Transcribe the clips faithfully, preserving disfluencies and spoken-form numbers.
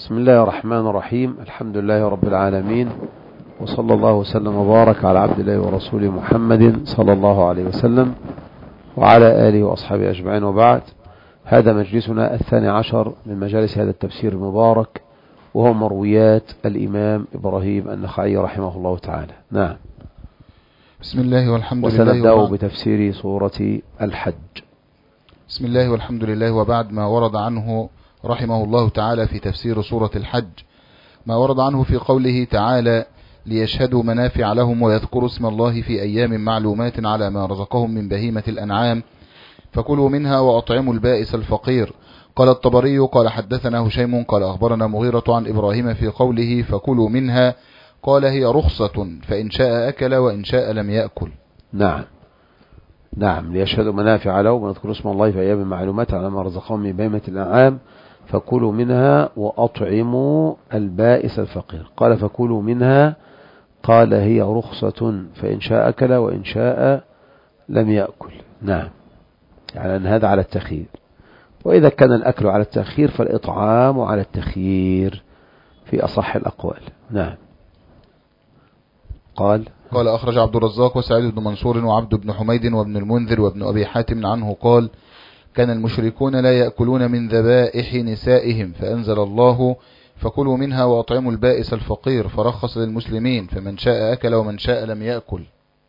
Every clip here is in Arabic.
بسم الله الرحمن الرحيم. الحمد لله رب العالمين، وصلى الله وسلم وبارك على عبد الله ورسوله محمد صلى الله عليه وسلم وعلى آله وأصحابه أجمعين، وبعد. هذا مجلسنا الثاني عشر من مجالس هذا التفسير المبارك، وهو مرويات الإمام إبراهيم النخعي رحمه الله تعالى. نعم. بسم الله والحمد لله. وسنبدأ بتفسير سورة الحج. بسم الله والحمد لله. وبعد، ما ورد عنه رحمه الله تعالى في تفسير سورة الحج، ما ورد عنه في قوله تعالى: ليشهدوا منافع لهم ويذكروا اسم الله في أيام معلومات على ما رزقهم من بهيمة الأنعام فكلوا منها وأطعموا البائس الفقير. قال الطبري قال حدثنا هشيم قال أخبرنا مغيرة عن إبراهيم في قوله فكلوا منها، قال هي رخصة فإن شاء أكل وإن شاء لم يأكل. نعم نعم ليشهدوا منافع لهم ويذكروا اسم الله في أيام معلومات على ما رزقهم من بهيمة الأنعام فكلوا منها وأطعموا البائس الفقير. قال فكلوا منها، قال هي رخصة فإن شاء أكل وإن شاء لم يأكل. نعم، يعني أن هذا على التخيير، وإذا كان الأكل على التخيير فالإطعام على التخيير في أصح الأقوال. نعم. قال قال أخرج عبد الرزاق وسعيد بن منصور وعبد بن حميد وابن المنذر وابن أبي حاتم عنه قال: كان المشركون لا يأكلون من ذبائح نسائهم، فأنزل الله فكلوا منها وأطعموا البائس الفقير، فرخص للمسلمين فمن شاء أكل ومن شاء لم يأكل.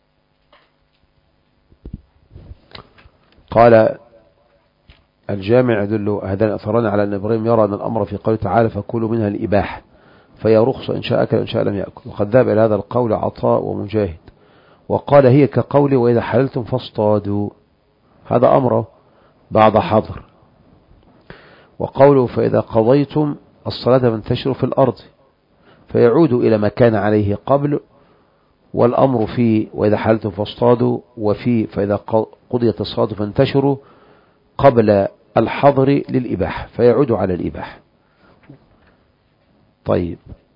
قال الجامع يدل هذان الأثران على أن إبراهيم يرى أن الأمر في قوله تعالى فكلوا منها الإباحة، فهي رخصة إن شاء أكل وإن شاء لم يأكل. وقد ذهب إلى هذا القول عطاء ومجاهد، وقال هي كقوله وإذا حللتم فاصطادوا، هذا أمره بعد حظر. وقوله فإذا قضيتم الصلاة فانتشروا في الأرض، فيعود إلى ما كان عليه قبل، والأمر في وإذا حللتم فاصطادوا، وفي فإذا قضيت الصلاة فانتشروا قبل الحظر للإباحة، فيعود على الإباحة. طيب،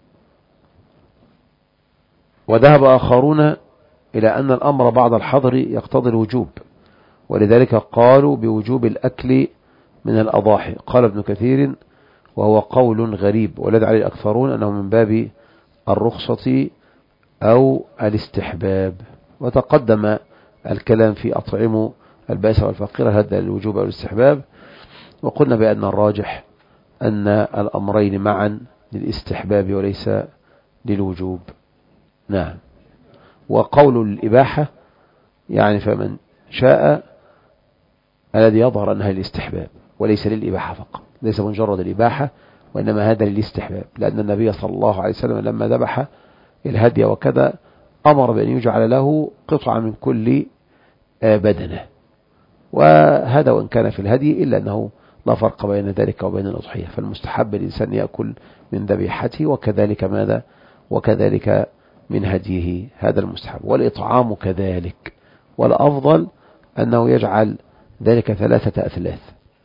وذهب آخرون إلى أن الأمر بعد الحظر يقتضي الوجوب، ولذلك قالوا بوجوب الأكل من الأضاحي. قال ابن كثير وهو قول غريب، والذي عليه الأكثرون أنه من باب الرخصة أو الاستحباب. وتقدم الكلام في أطعموا البائس والفقير هذا الوجوب أو الاستحباب، وقلنا بأن الراجح أن الأمرين معا للاستحباب وليس للوجوب. نعم. وقول الإباحة يعني فمن شاء الذي يظهر أنها للاستحباب وليس للإباحة فقط، ليس مجرد الإباحة وإنما هذا للاستحباب، لأن النبي صلى الله عليه وسلم لما ذبح الهدي وكذا أمر بأن يجعل له قطعة من كل بدنه، وهذا وإن كان في الهدي إلا أنه لا فرق بين ذلك وبين الأضحية، فالمستحب الإنسان يأكل من ذبيحته وكذلك ماذا وكذلك من هديه، هذا المستحب. والإطعام كذلك، والأفضل أنه يجعل ذلك ثلاثة أثلاث،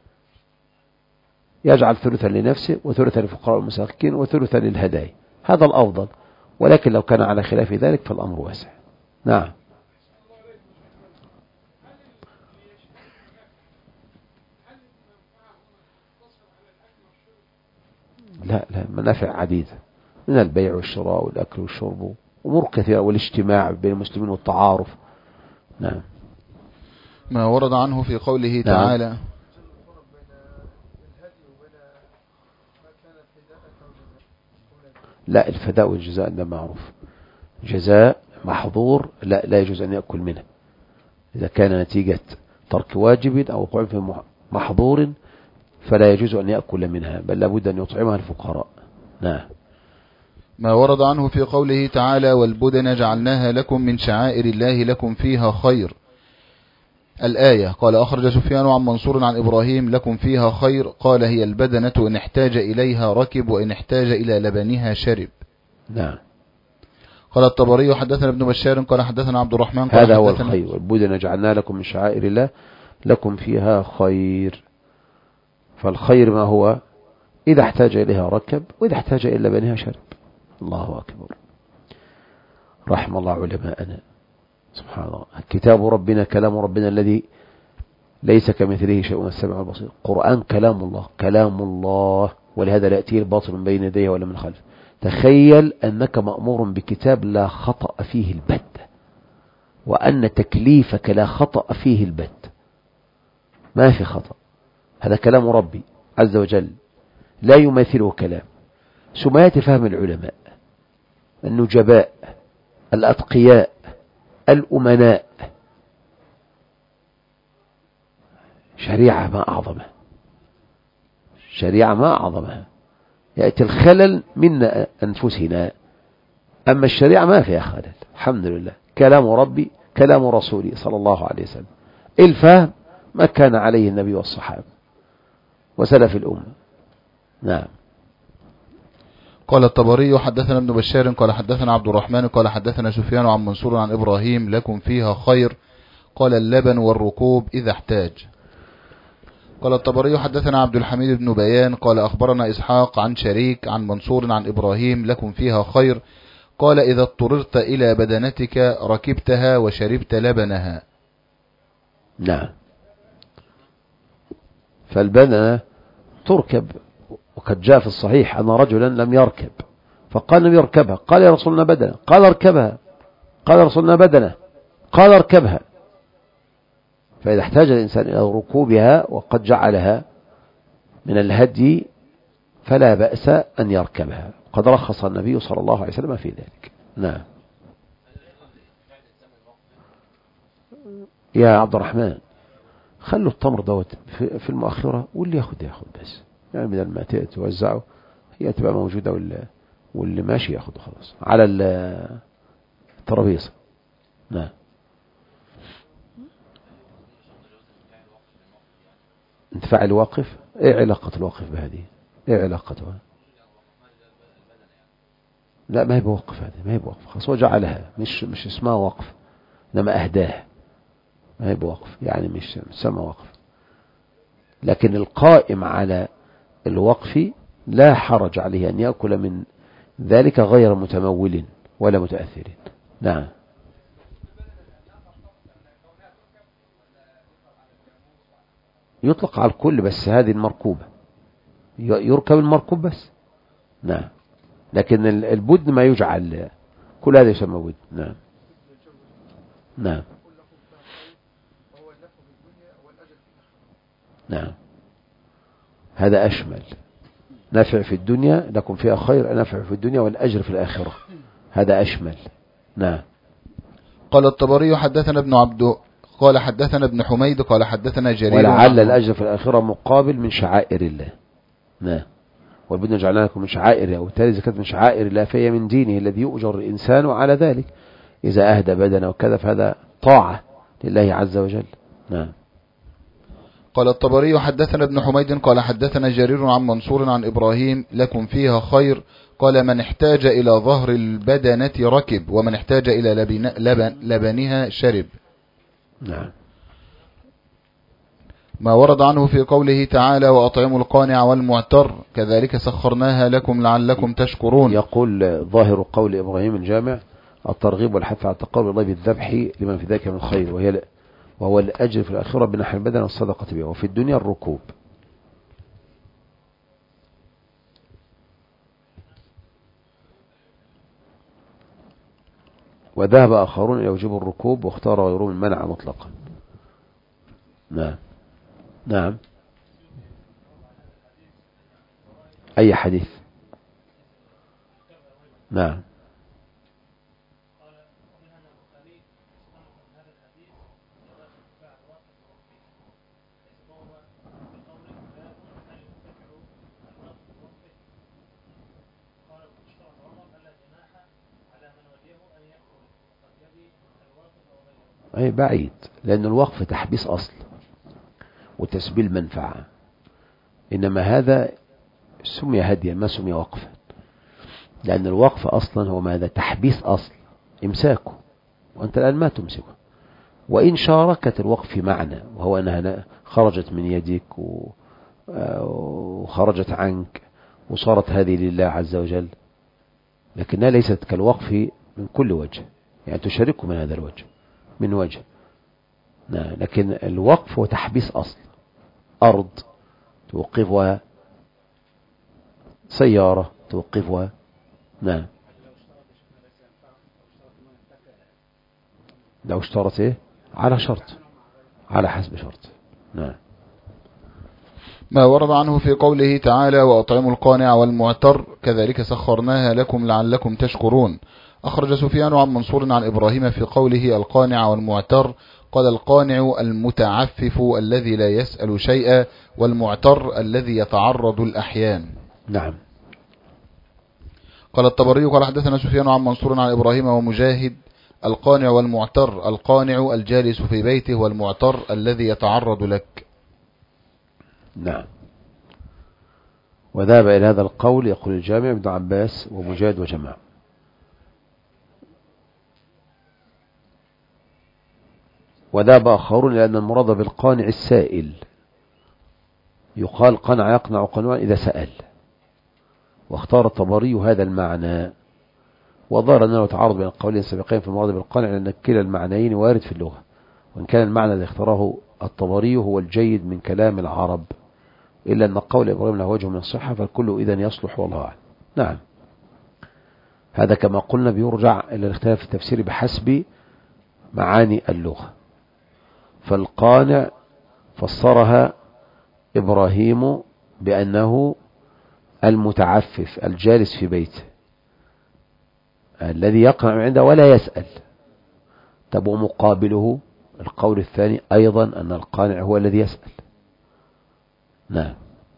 يجعل ثلثا لنفسه وثلثا للفقراء والمساكين وثلثا للهدايا، هذا الأفضل. ولكن لو كان على خلاف ذلك فالأمر واسع. نعم. لا لا منافع عديدة من البيع والشراء والأكل والشرب، أمور كثيرة، والاجتماع بين المسلمين والتعارف. نعم. ما ورد عنه في قوله تعالى: نعم. لا، الفداء والجزاء ده معروف، جزاء محظور لا لا يجوز أن يأكل منه إذا كان نتيجة ترك واجب أو وقوع في محظور، فلا يجوز أن يأكل منها، بل لابد أن يطعمها الفقراء. نعم. ما ورد عنه في قوله تعالى: والبدن جعلناها لكم من شعائر الله لكم فيها خير، الآية. قال أخرج سفيان عن منصور عن إبراهيم: لكم فيها خير، قال هي البدنة إن احتاج إليها ركب وإن احتاج إلى لبنها شرب. نعم. قال الطبري حدثنا ابن بشار قال حدثنا عبد الرحمن قال هذا هو الخير، والبدن جعلنا لكم من شعائر الله لكم فيها خير. فالخير ما هو إذا احتاج إليها ركب وإذا احتاج إلى لبنها شرب. الله أكبر، رحم الله علماءنا. سبحان الله، كتاب ربنا كلام ربنا الذي ليس كمثله شيء، السميع البصير. قرآن كلام الله، كلام الله ولهذا لا يأتيه الباطل من بين يديه ولا من خلفه. تخيل أنك مأمور بكتاب لا خطأ فيه البتة، وأن تكليفك لا خطأ فيه البتة، ما في خطأ. هذا كلام ربي عز وجل لا يماثله كلام. سمات فهم العلماء النجباء الأتقياء الأمناء. شريعة ما أعظمها، شريعة ما أعظمها. يأتي الخلل منا أنفسنا، أما الشريعة ما فيها خلل الحمد لله. كلام ربي كلام رسولي صلى الله عليه وسلم، الفهم ما كان عليه النبي والصحابة وسلف الأمة. نعم. قال الطبري حدثنا ابن بشار قال حدثنا عبد الرحمن قال حدثنا سفيان عن منصور عن إبراهيم لكم فيها خير قال اللبن والركوب إذا احتاج. قال الطبري حدثنا عبد الحميد بن بيان قال أخبرنا إسحاق عن شريك عن منصور عن إبراهيم لكم فيها خير قال إذا اضطررت إلى بدنتك ركبتها وشربت لبنها. نعم. فالبدنة تركب، وقد جاء في الصحيح أن رجلا لم يركب فقال النبي اركبها، قال يا رسولنا بدنة، قال اركبها، قال رسولنا بدنة، قال اركبها. فإذا احتاج الإنسان إلى ركوبها وقد جعلها من الهدي فلا بأس أن يركبها، قد رخص النبي صلى الله عليه وسلم في ذلك. نعم. يا عبد الرحمن خلوا التمر دوت في المؤخرة، واللي ياخد ياخد بس، يعني بدل ما توزعه هي تبقى موجودة، واللي, واللي ماشي ياخده خلاص على الترابيزة. نعم. انتفاع الواقف، ايه علاقة الواقف بهذه؟ ايه علاقتها؟ لا ما هي بوقف، هذه ما هي بوقف خلاص، هو جعلها مش مش اسمها وقف، انما اهداه، ما هي بوقف، يعني مش اسمها وقف. لكن القائم على الوقف لا حرج عليه أن يأكل من ذلك غير متمول ولا متأثر. نعم. يطلق على الكل، بس هذه المركوبة يركب المركوب بس. نعم. لكن البدن ما يجعل، كل هذا يسمى بدن. نعم. نعم. نعم. هذا أشمل، نفع في الدنيا لكم فيها خير، نفع في الدنيا والأجر في الآخرة، هذا أشمل. نعم. قال الطبري حدثنا ابن عبد قال حدثنا ابن حميد قال حدثنا جرير ولعل الأجر في الآخرة مقابل من شعائر الله. نعم. والبدن جعلنا لكم من شعائر الله، وبالتالي إذا كانت من شعائر الله فهي من دينه الذي يؤجر الإنسان على ذلك. إذا أهدى بدنه وكذا فهذا طاعة لله عز وجل. نعم. قال الطبري حدثنا ابن حميد قال حدثنا جرير عن منصور عن إبراهيم لكم فيها خير قال من احتاج إلى ظهر البدنة ركب ومن احتاج إلى لبن لبن لبنها شرب. نعم. ما ورد عنه في قوله تعالى وأطعموا القانع والمعتر كذلك سخرناها لكم لعلكم تشكرون. يقول ظاهر قول إبراهيم الجامع الترغيب والحث على تقرب الله بالذبح لمن في ذلك من خير، وهي وهو الأجر في الآخرة بنحر البدن والصدقة به، وفي الدنيا الركوب. وذهب آخرون إلى وجوب الركوب واختار غيرهم المنع مطلقا. نعم. نعم. أي حديث؟ نعم. أي بعيد، لأن الوقف تحبيس أصل وتسبيل منفعة، إنما هذا سمي هديا ما سمي وقفا، لأن الوقف أصلا هو ماذا؟ تحبيس أصل، إمساكه، وأنت الآن ما تمسكه. وإن شاركت الوقف في معنى، وهو أنها خرجت من يدك وخرجت عنك وصارت هذه لله عز وجل، لكنها ليست كالوقف من كل وجه، يعني تشاركه من هذا الوجه من وجه. لكن الوقف هو تحبيس أصل، أرض توقفها سيارة توقفها. نعم. لو اشترط ايه؟ على شرط، على حسب شرط. نعم. ما ورد عنه في قوله تعالى وأطعموا القانع والمعتر كذلك سخرناها لكم لعلكم تشكرون. أخرج سفيان عن منصور عن إبراهيم في قوله القانع والمعتر قال القانع المتعفف الذي لا يسأل شيئا، والمعتر الذي يتعرض الأحيان. نعم. قال الطبري قال حدثنا سفيان عن منصور عن إبراهيم ومجاهد القانع والمعتر القانع الجالس في بيته، والمعتر الذي يتعرض لك. نعم. وذهب إلى هذا القول يقول الجامع ابن عباس ومجاهد وجماعة. وذهب آخرون لأن المراد بالقانع السائل، يقال قنع يقنع قنوعا إذا سأل، واختار الطبري هذا المعنى، وظهر أنه تعارض بين القولين السابقين في المراد بالقانع لأن كلا المعنيين وارد في اللغة، وإن كان المعنى الذي اختاره الطبري هو الجيد من كلام العرب، إلا أن قول إبراهيم له وجه من الصحة فالكل إذن يصلح والله أعلم. نعم. هذا كما قلنا بيرجع إلى الاختلاف في التفسير بحسب معاني اللغة. فالقانع فسرها إبراهيم بأنه المتعفف الجالس في بيته الذي يقنع عنده ولا يسأل. طب ومقابله القول الثاني أيضا أن القانع هو الذي يسأل. نعم.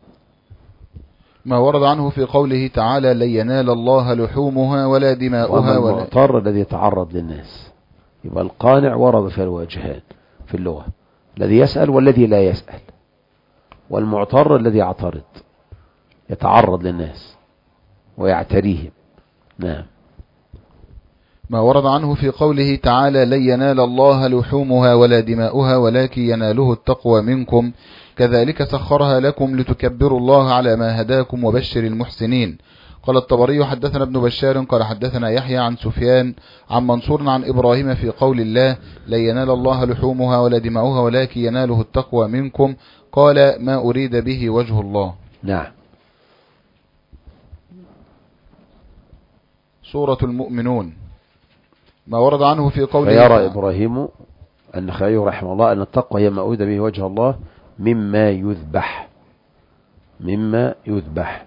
ما ورد عنه في قوله تعالى لن ينال الله لحومها ولا دماؤها ولا المضطر الذي يتعرض للناس. يبقى القانع ورد في الوجهان في اللغة، الذي يسأل والذي لا يسأل، والمعتر الذي يعترض يتعرض للناس ويعتريهم. نعم. ما ورد عنه في قوله تعالى لن ينال الله لحومها ولا دماؤها ولكن يناله التقوى منكم كذلك سخرها لكم لتكبروا الله على ما هداكم وبشر المحسنين. قال الطبري حدثنا ابن بشار قال حدثنا يحيى عن سفيان عن منصور عن إبراهيم في قول الله لن ينال الله لحومها ولا دماؤها ولكن يناله التقوى منكم قال ما أريد به وجه الله. نعم. سورة المؤمنون. ما ورد عنه في قوله فيرى إبراهيم أن خليل رحمه الله أن التقوى هي ما أريد به وجه الله مما يذبح مما يذبح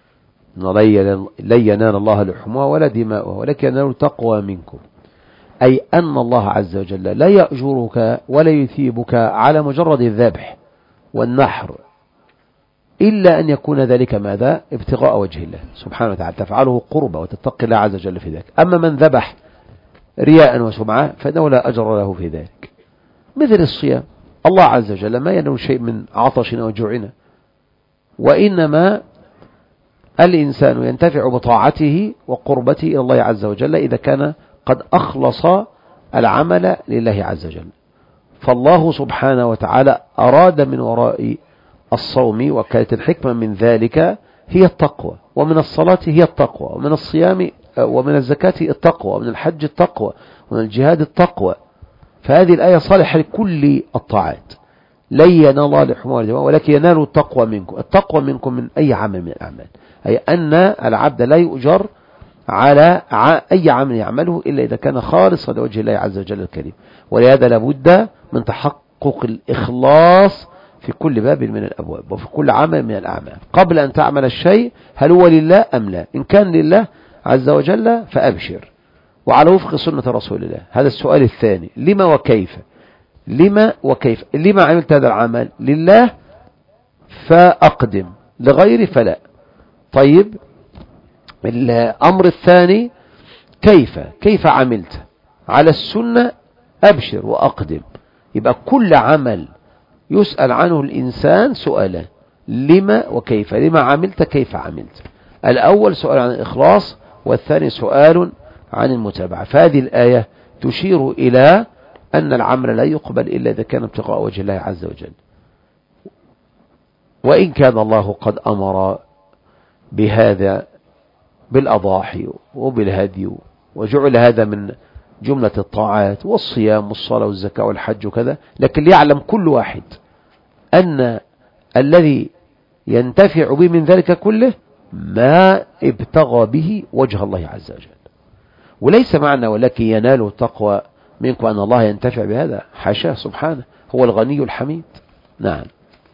لن ينال الله لحومها ولا دماؤها ولكن ينال تقوى منكم، أي أن الله عز وجل لا يأجرك ولا يثيبك على مجرد الذبح والنحر إلا أن يكون ذلك ماذا؟ ابتغاء وجه الله سبحانه وتعالى، تفعله قربة وتتقي الله عز وجل في ذلك. أما من ذبح رياء وسمعة فإنه لا أجر له في ذلك. مثل الصيام، الله عز وجل ما ينال شيء من عطشنا وجوعنا، وإنما الإنسان ينتفع بطاعته وقربته إلى الله عز وجل إذا كان قد أخلص العمل لله عز وجل. فالله سبحانه وتعالى أراد من وراء الصوم، وكانت الحكمة من ذلك هي التقوى، ومن الصلاة هي التقوى، ومن الصيام ومن الزكاة التقوى، ومن الحج التقوى، ومن الجهاد التقوى. فهذه الآية صالحة لكل الطاعات. لن ينال الله لحومها ولا دماؤها ولكن ينال التقوى منكم. التقوى منكم من أي عمل من الأعمال، أي أن العبد لا يؤجر على أي عمل يعمله إلا إذا كان خالصا لوجه الله عز وجل الكريم. ولهذا لابد من تحقق الإخلاص في كل باب من الأبواب وفي كل عمل من الأعمال قبل أن تعمل الشيء، هل هو لله أم لا؟ إن كان لله عز وجل فأبشر وعلى وفق سنة رسول الله. هذا السؤال الثاني، لما وكيف؟ لما وكيف؟ لما عملت هذا العمل؟ لله فأقدم، لغيري فلا. طيب الأمر الثاني كيف؟ كيف عملت؟ على السنة أبشر وأقدم. يبقى كل عمل يسأل عنه الإنسان سؤالان، لما وكيف. لما عملت؟ كيف عملت؟ الأول سؤال عن الإخلاص، والثاني سؤال عن المتابعة. فهذه الآية تشير إلى أن العمل لا يقبل إلا إذا كان ابتغاء وجه الله عز وجل. وإن كان الله قد أمر بهذا بالأضاحي وبالهدي، وجعل هذا من جملة الطاعات والصيام والصلاة والزكاة والحج وكذا، لكن ليعلم كل واحد أن الذي ينتفع به من ذلك كله ما ابتغى به وجه الله عز وجل. وليس معنى ولكن ينال التقوى منكم أن الله ينتفع بهذا، حاشاه سبحانه، هو الغني الحميد. نعم.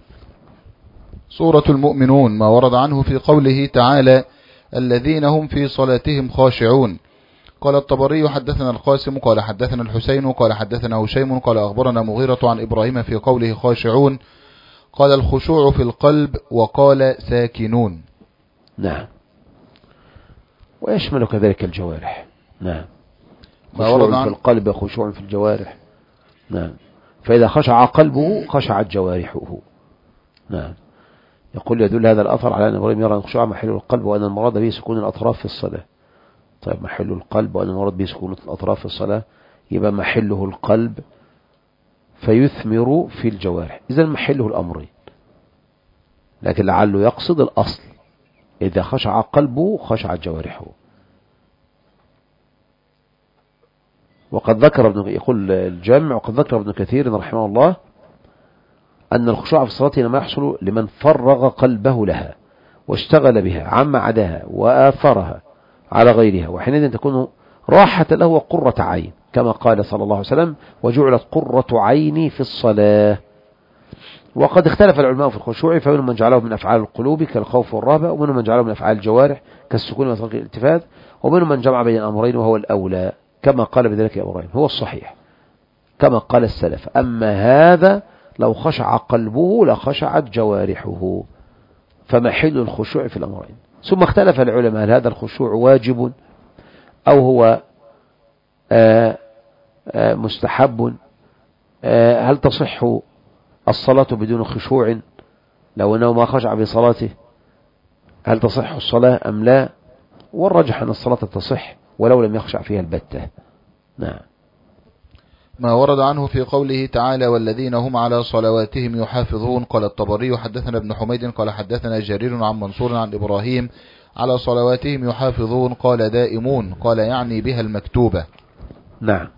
سورة المؤمنون، ما ورد عنه في قوله تعالى الذين هم في صلاتهم خاشعون. قال الطبري حدثنا القاسم قال حدثنا الحسين قال حدثنا هشيم قال أخبرنا مغيرة عن إبراهيم في قوله خاشعون قال الخشوع في القلب وقال ساكنون. نعم. ويشمل كذلك الجوارح. نعم. خشوع في القلب خشوع في الجوارح. نعم. فإذا خشع قلبه خشعت جوارحه. نعم. يقول يدل هذا الأثر على أن إبراهيم يرى الخشوع محل القلب وأن المراد به سكون الأطراف في الصلاة. طيب محل القلب وأن المراد به سكون الأطراف في الصلاة، يبقى محله القلب فيثمر في الجوارح، إذا محله الأمرين، لكن لعله يقصد الأصل، إذا خشع قلبه خشعت جوارحه. وقد ذكر ابن يقول الجامع وقد ذكر ابن كثير رحمه الله أن الخشوع في الصلاة إنما يحصل لمن فرغ قلبه لها واشتغل بها عما عداها وآثرها على غيرها، وحينئذ تكون راحة له وقرة عين، كما قال صلى الله عليه وسلم وجعلت قرة عيني في الصلاة. وقد اختلف العلماء في الخشوع، فمنهم من جعله من أفعال القلوب كالخوف والرهبة، ومنهم من جعله من أفعال الجوارح كالسكون وترك الالتفات، ومنهم من جمع بين الأمرين وهو الأولى كما قال بذلك إبراهيم، هو الصحيح كما قال السلف. أما هذا لو خشع قلبه لخشعت جوارحه، فمحل الخشوع في الأمرين. ثم اختلف العلماء هل هذا الخشوع واجب أو هو آآ آآ مستحب، هل تصح الصلاة بدون خشوع لو أنه ما خشع في صلاته، هل تصح الصلاة أم لا؟ والرجح أن الصلاة تصح ولو لم يخشع فيها البتة. نعم. ما ورد عنه في قوله تعالى والذين هم على صلواتهم يحافظون. قال الطبري حدثنا ابن حميد قال حدثنا جرير عن منصور عن إبراهيم على صلواتهم يحافظون قال دائمون، قال يعني بها المكتوبة. نعم.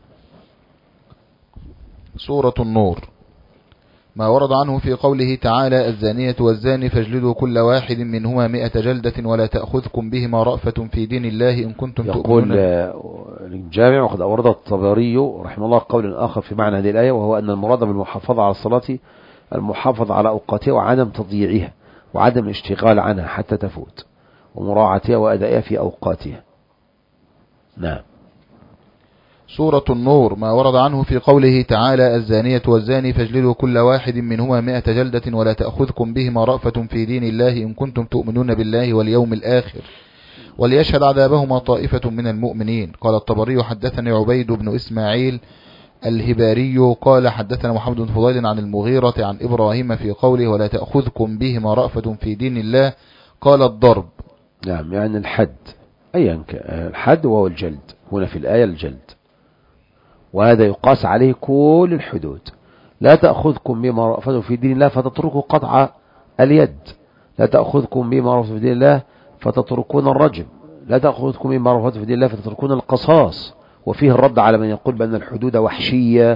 سورة النور، ما ورد عنه في قوله تعالى الزانية والزاني فاجلدوا كل واحد منهما مئة جلدة ولا تأخذكم بهما رأفة في دين الله إن كنتم تؤمنون. يقول الجامع وقد أورد الطبري رحمه الله قول آخر في معنى هذه الآية، وهو أن المراد بالمحافظة على الصلاة المحافظة على أوقاتها وعدم تضييعها وعدم الاشتغال عنها حتى تفوت، ومراعاتها وأدائها في أوقاتها. نعم. سورة النور، ما ورد عنه في قوله تعالى الزانية والزاني فاجلدوا كل واحد منهما مئة جلدة ولا تأخذكم بهما رأفة في دين الله إن كنتم تؤمنون بالله واليوم الآخر وليشهد عذابهما طائفة من المؤمنين. قال الطبري حدثني عبيد بن إسماعيل الهباري قال حدثنا محمد بن فضيل عن المغيرة عن إبراهيم في قوله ولا تأخذكم بهما رأفة في دين الله قال الضرب. نعم، يعني الحد، أيا كان الحد وهو الجلد، هنا في الآية الجلد، وهذا يقاس عليه كل الحدود. لا تأخذكم بما رأفته في دين الله فتتركوا قطع اليد، لا تأخذكم بما رأفته في دين الله فتتركون الرجم، لا تأخذكم بما رأفته في دين الله فتتركون القصاص. وفيه الرد على من يقول بأن الحدود وحشية،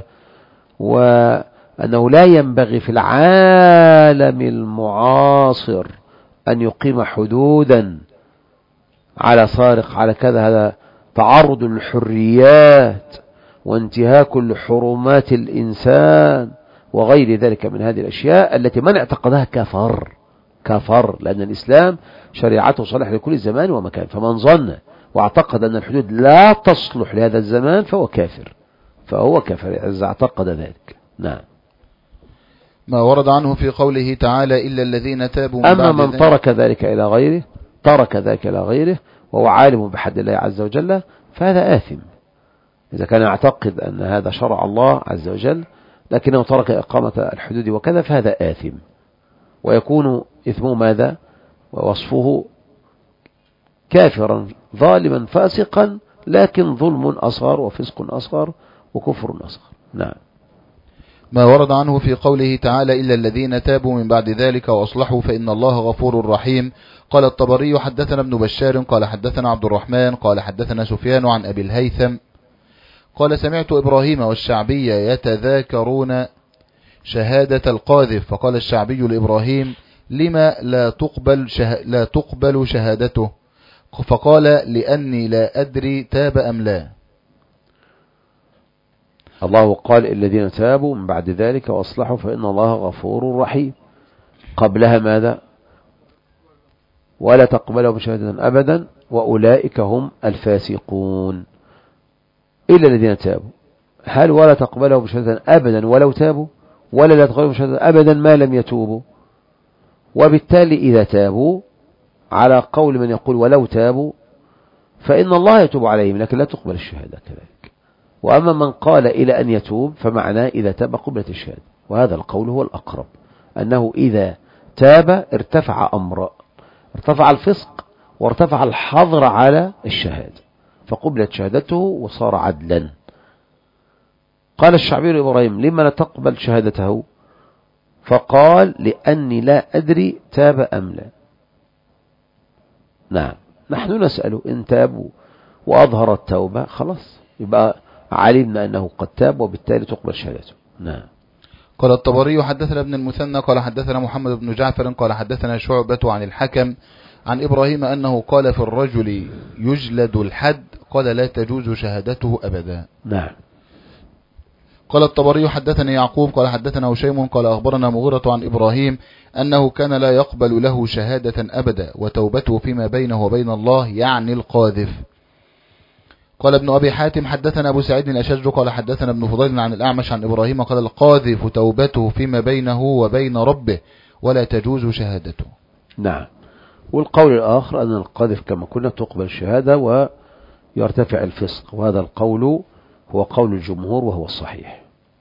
وأنه لا ينبغي في العالم المعاصر أن يقيم حدودا على سارق على كذا، هذا تعرض للحريات وانتهاك لحرمات الإنسان وغير ذلك من هذه الأشياء التي من اعتقدها كفر كفر، لأن الإسلام شريعته صالح لكل زمان ومكان، فمن ظن واعتقد أن الحدود لا تصلح لهذا الزمان فهو كافر، فهو كافر إذا اعتقد ذلك. نعم. ما ورد عنه في قوله تعالى إلا الذين تابوا من أما بعد من ترك ذلك إلى غيره ترك ذلك إلى غيره وهو عالم بحد الله عز وجل فهذا آثم، إذا كان يعتقد أن هذا شرع الله عز وجل لكنه ترك إقامة الحدود وكذا فهذا آثم، ويكون إثمه ماذا؟ ووصفه كافرا ظالما فاسقا، لكن ظلم أصغر وفسق أصغر وكفر أصغر. نعم. ما ورد عنه في قوله تعالى إلا الذين تابوا من بعد ذلك وأصلحوا فإن الله غفور رحيم. قال الطبري حدثنا ابن بشار قال حدثنا عبد الرحمن قال حدثنا سفيان عن أبي الهيثم قال سمعت إبراهيم والشعبي يتذاكرون شهادة القاذف، فقال الشعبي لإبراهيم لما لا تقبل, شه... لا تقبل شهادته؟ فقال لأني لا أدري تاب أم لا. الله قال الذين تابوا من بعد ذلك وأصلحوا فإن الله غفور رحيم. قبلها ماذا؟ ولا تقبلوا شهادة أبدا وأولئك هم الفاسقون إلا الذين تابوا. هل ولا تقبلوا شهادة أبدا ولو تابوا، ولا لا تقبلوا شهادة أبدا ما لم يتوبوا؟ وبالتالي إذا تابوا على قول من يقول ولو تابوا فإن الله يتوب عليهم لكن لا تقبل الشهادة كذلك. وأما من قال إلى أن يتوب فمعناه إذا تاب قبلت الشهادة، وهذا القول هو الأقرب، أنه إذا تاب ارتفع أمر، ارتفع الفسق وارتفع الحظر على الشهادة فقبلت شهادته وصار عدلا. قال الشعبي إبراهيم لما لا تقبل شهادته؟ فقال لأني لا أدري تاب أم لا. نعم، نحن نسأل إن تابوا وأظهر التوبة خلاص يبقى علمنا أنه قد تاب وبالتالي تقبل شهادته. نعم. قال الطبري حدثنا ابن المثنى قال حدثنا محمد بن جعفر قال حدثنا شعبة عن الحكم عن إبراهيم أنه قال في الرجل يجلد الحد قال لا تجوز شهادته أبدا. نعم. قال الطبري حدثنا يعقوب قال حدثنا هشيم قال أخبرنا مغيرة عن إبراهيم أنه كان لا يقبل له شهادة أبدا وتوبته فيما بينه وبين الله يعني القاذف. قال ابن أبي حاتم حدثنا أبو سعيد الأشج قال حدثنا ابن فضيل عن الأعمش عن إبراهيم قال القاذف توبته فيما بينه وبين ربه ولا تجوز شهادته. نعم. والقول الآخر أن القاذف كما كنا تقبل الشهادة ويرتفع الفسق، وهذا القول هو قول الجمهور وهو الصحيح.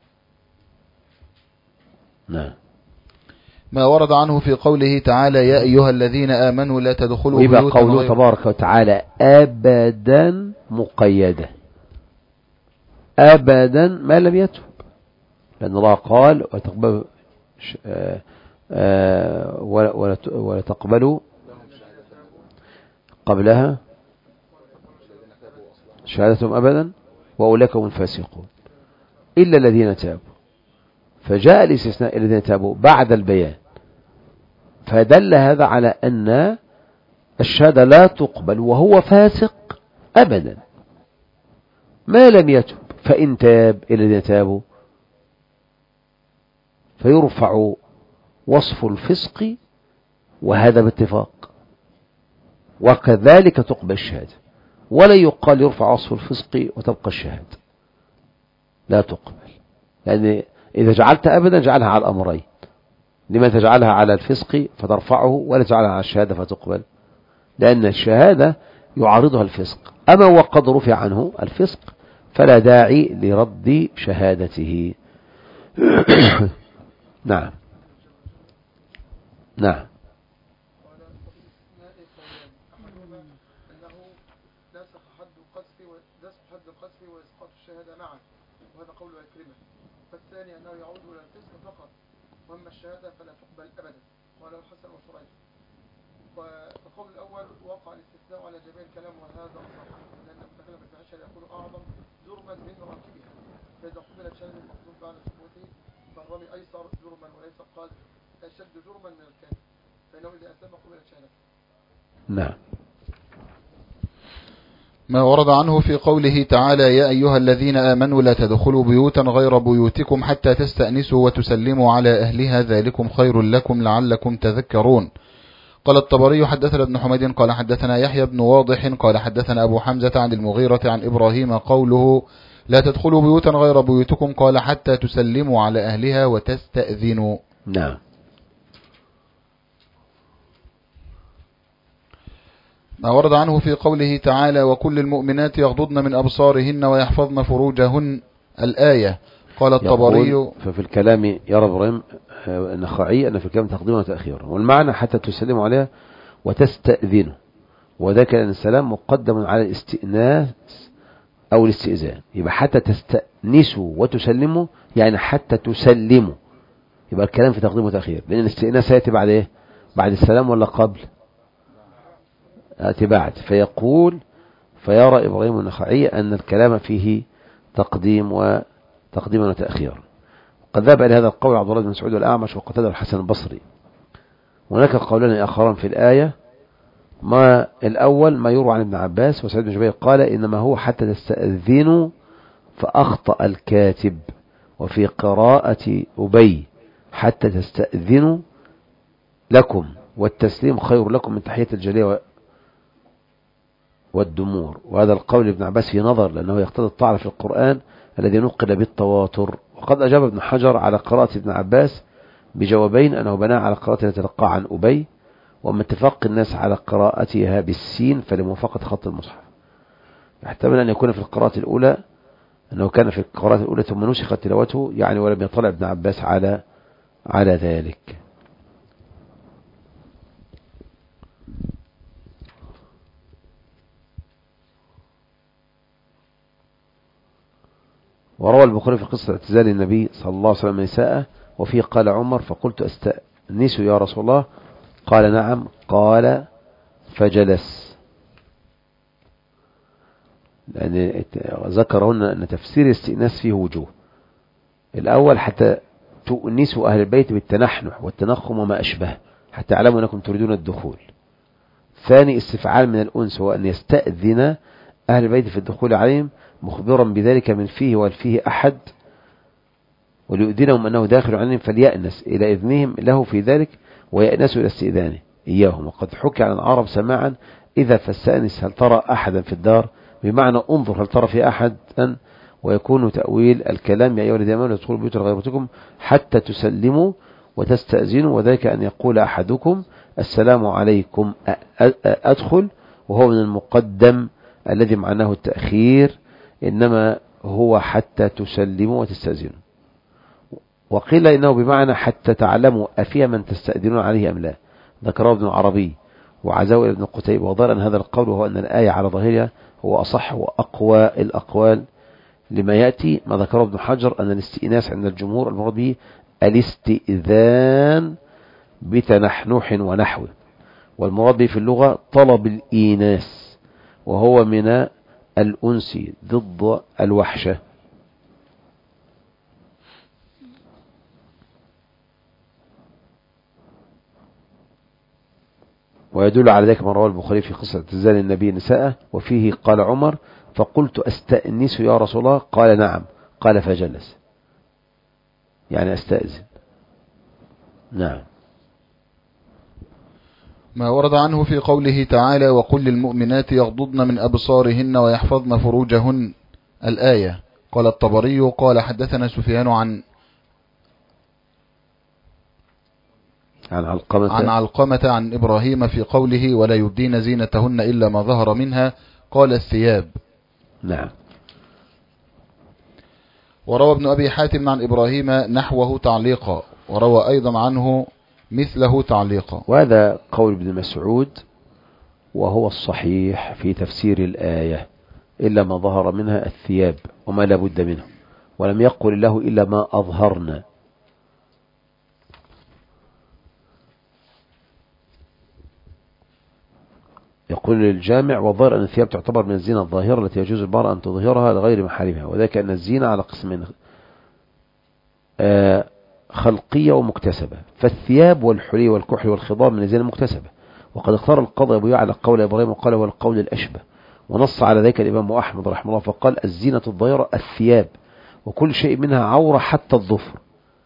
نعم. ما ورد عنه في قوله تعالى يا أيها الذين آمنوا لا تدخلوا بيوتا بيوتا قوله غير تبارك وتعالى أبدا مقيدة، أبدا ما لم يتب، لأن الله قال وتقبل آه آه ولا, ولا تقبلوا قبلها شهادتهم أبدا وأولئك هم الفاسقون إلا الذين تابوا، فجاء الاستثناء الذين تابوا بعد البيان، فدل هذا على أن الشهادة لا تقبل وهو فاسق أبدا ما لم يتب، فإن تاب إلى الذين تابوا فيرفع وصف الفسق وهذا باتفاق، وكذلك تقبل الشهادة، ولا يقال يرفع وصف الفسق وتبقى الشهادة، لا تقبل، لأن إذا جعلت أبدا جعلها على الأمرين، لما تجعلها على الفسق فترفعه ولا تجعلها على الشهادة فتقبل، لأن الشهادة يعارضها الفسق، أما وقد رفع عنه الفسق فلا داعي لرد شهادته. نعم. نعم. والثاني أنه يعود إلى الفسق فقط، وأما الشهادة فلا تقبل أبدا، قاله الحسن وشريح. والقول الأول وقع الاستثناء على جميع الكلام وهذا صح، لأن المتكلم بالفحشة يكون أعظم جرما من راكبها، فإذا قبلت شهادة المقصود بعد ثبوته فالرمي أيسر جرما وليس القاذف أشد جرما من الكافر، فإنه إذا أسلم قبلت شهادته. نعم. ما ورد عنه في قوله تعالى يا أيها الذين آمنوا لا تدخلوا بيوتا غير بيوتكم حتى تستأنسوا وتسلموا على أهلها ذلكم خير لكم لعلكم تذكرون. قال الطبري حدثنا ابن حميد قال حدثنا يحيى بن واضح قال حدثنا أبو حمزة عن المغيرة عن إبراهيم قوله لا تدخلوا بيوتا غير بيوتكم قال حتى تسلموا على أهلها وتستأذنوا. نعم. ما ورد عنه في قوله تعالى وكل المؤمنات يغضضن من أبصارهن ويحفظن فروجهن الآية. قال الطبري ففي الكلام يرى إبراهيم النخعي أن في الكلام تقديم وتأخير، والمعنى حتى تسلم عليها وتستأذنه، وذاك أن السلام مقدم على الاستئناس أو الاستئذان، يبقى حتى تستأنسوا وتسلموا يعني حتى تسلموا، يبقى الكلام في تقديم وتأخير، لأن الاستئناس يأتي بعد إيه؟ بعد السلام ولا قبل؟ آتي بعد. فيقول فيرى إبراهيم النخعي أن الكلام فيه تقديم وتقديم وتأخير. قد ذهب إلى هذا القول عبد الله بن مسعود والأعمش وقتاده الحسن البصري، هناك قولان آخران في الآية. ما الأول ما يروى عن ابن عباس وسعيد بن جبير قال إنما هو حتى تستأذنوا فأخطأ الكاتب، وفي قراءة أبي حتى تستأذنوا لكم والتسليم خير لكم من تحية الجلية والدمور. وهذا القول ابن عباس في نظر، لأنه يقتضي الطعن في القرآن الذي نقل بالتواتر. وقد أجاب ابن حجر على قراءة ابن عباس بجوابين، أنه بناء على قراءة يتلقى عن أبي، وأما اتفاق الناس على قراءتها بالسين فلموافقة خط المصحف. يحتمل أن يكون في القراءة الأولى أنه كان في القراءة الأولى ثم نسخت تلاوته، يعني ولم يطلع ابن عباس على على ذلك. وروى البخاري في قصة اعتزال النبي صلى الله عليه وسلم نساءه، وفيه قال عمر فقلت أستأنس يا رسول الله؟ قال نعم. قال فجلس. لأن ذكر هنا أن تفسير الاستئناس فيه وجوه. الأول حتى تؤنسوا أهل البيت بالتنحنح والتنخم وما أشبه، حتى يعلموا أنكم تريدون الدخول. ثاني استفعال من الأنس هو أن يستأذن أهل البيت في الدخول عليهم، مخبرا بذلك من فيه والفيه أحد، وليؤذنهم أنه داخل عليهم فليأنس إلى إذنهم له في ذلك ويأنسوا إلى استئذانه إياهم. وقد حكي عن العرب سماعا إذا فاستأنس هل ترى أحدا في الدار، بمعنى انظر هل ترى في أحدا، ويكون تأويل الكلام يا أيها الذين آمنوا لا تدخلوا بيوت غير بيوتكم حتى تسلموا وتستأذنوا، وذلك أن يقول أحدكم السلام عليكم أدخل، وهو من المقدم الذي معناه التأخير، إنما هو حتى تسلموا وتستأذنوا. وقيل إنه بمعنى حتى تعلموا أفي من تستأذنون عليه أم لا، ذكره ابن العربي وعزاه ابن قتيبة. وظهر أن هذا القول وهو أن الآية على ظاهرها هو أصح وأقوى الأقوال لما يأتي. ما ذكره ابن حجر أن الاستئناس عند الجمهور المراد به الاستئذان بتنحنح ونحوه، والمراد به في اللغة طلب الإيناس، وهو من الأنس ضد الوحشة. ويدل على ذلك ما رواه البخاري في قصة اعتزال النبي نساءه، وفيه قال عمر فقلت أستأنس يا رسول الله؟ قال نعم. قال فجلس، يعني أستأذن. نعم. ما ورد عنه في قوله تعالى وقل للمؤمنات يغضضن من أبصارهن ويحفظن فروجهن الآية. قال الطبري قال حدثنا سفيان عن عن علقمة عن علقمة عن إبراهيم في قوله ولا يبدين زينتهن إلا ما ظهر منها، قال الثياب. نعم. وروى ابن أبي حاتم عن إبراهيم نحوه تعليقا، وروى أيضا عنه مثله تعليقا. وهذا قول ابن مسعود، وهو الصحيح في تفسير الآية، إلا ما ظهر منها الثياب وما لا بد منه، ولم يقل الله إلا ما أظهرنا. يقول للجامع والظاهر أن الثياب تعتبر من الزينة الظاهرة التي يجوز المرأة أن تظهرها لغير محارمها، وذلك أن الزينة على قسمين، آه خلقية ومكتسبة. فالثياب والحلي والكحل والخضاب من الزينة المكتسبة، وقد اختار القاضي أبو يعلى قول إبراهيم وقال هو القول الأشبه، ونص على ذلك الإمام أحمد رحمه الله فقال الزينة الظاهرة الثياب، وكل شيء منها عورة حتى الظفر،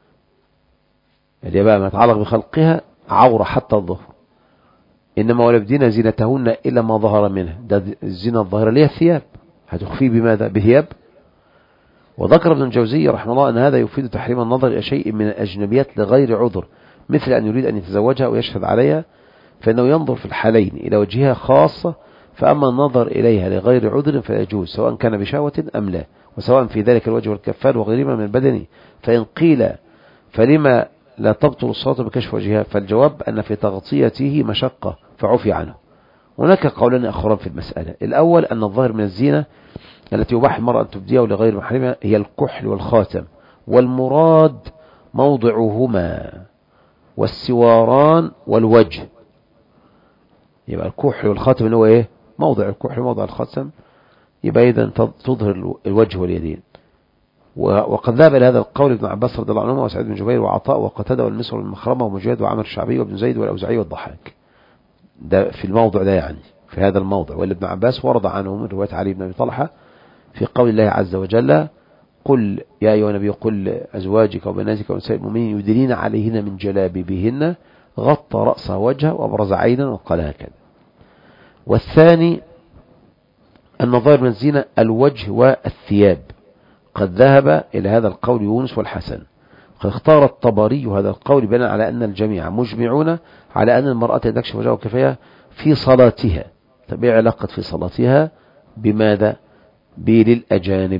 يعني بقى ما يتعلق بخلقها عورة حتى الظفر. إنما ولا يبدين زينتهن إلا ما ظهر منها، ده الزينة الظاهرة ليها الثياب، هتخفيه بماذا؟ بثياب. وذكر ابن الجوزي رحمه الله أن هذا يفيد تحريم النظر إلى شيء من الأجنبيات لغير عذر، مثل أن يريد أن يتزوجها ويشهد عليها، فإنه ينظر في الحالين إلى وجهها خاصة، فأما النظر إليها لغير عذر فيجوز سواء كان بشهوة أم لا، وسواء في ذلك الوجه والكفان وغيرهما من بدنه. فإن قيل فلما لا تبطل الصلاة بكشف وجهها، فالجواب أن في تغطيته مشقة فعفي عنه. هناك قولان آخران في المسألة. الأول أن الظاهر من الزينة التي يباح المرأة أن تبديها لغير محرمها هي الكحل والخاتم، والمراد موضعهما والسواران والوجه. يبقى الكحل والخاتم اللي هو ايه؟ موضع الكحل وموضع الخاتم، يبقى إذن تظهر الوجه واليدين. وقد ذهب إلى هذا القول ابن عباس رضي الله عنهما وسعيد بن جبير وعطاء وقتادة والمسور والمخرمة ومجاهد وعمر الشعبي وابن زيد والأوزاعي والضحاك. ده في الموضع ده، يعني في هذا الموضع. وابن عباس ورد عنه من رواية علي بن أبي طلحة في قول الله عز وجل: قل يا أيها النبي قل لأزواجك وبناتك ونساء المؤمنين يدنين عليهن من جلابيبهن، غطى رأسه وجهه وأبرز عينا وقال هكذا. والثاني النظائر من الزينة الوجه والثياب، قد ذهب إلى هذا القول يونس والحسن. قد اختار الطبري هذا القول بناء على أن الجميع مجمعون على أن المرأة تكشف وجهها وكفيها في صلاتها. طب ايه علاقة في صلاتها بماذا؟ بالأجانب.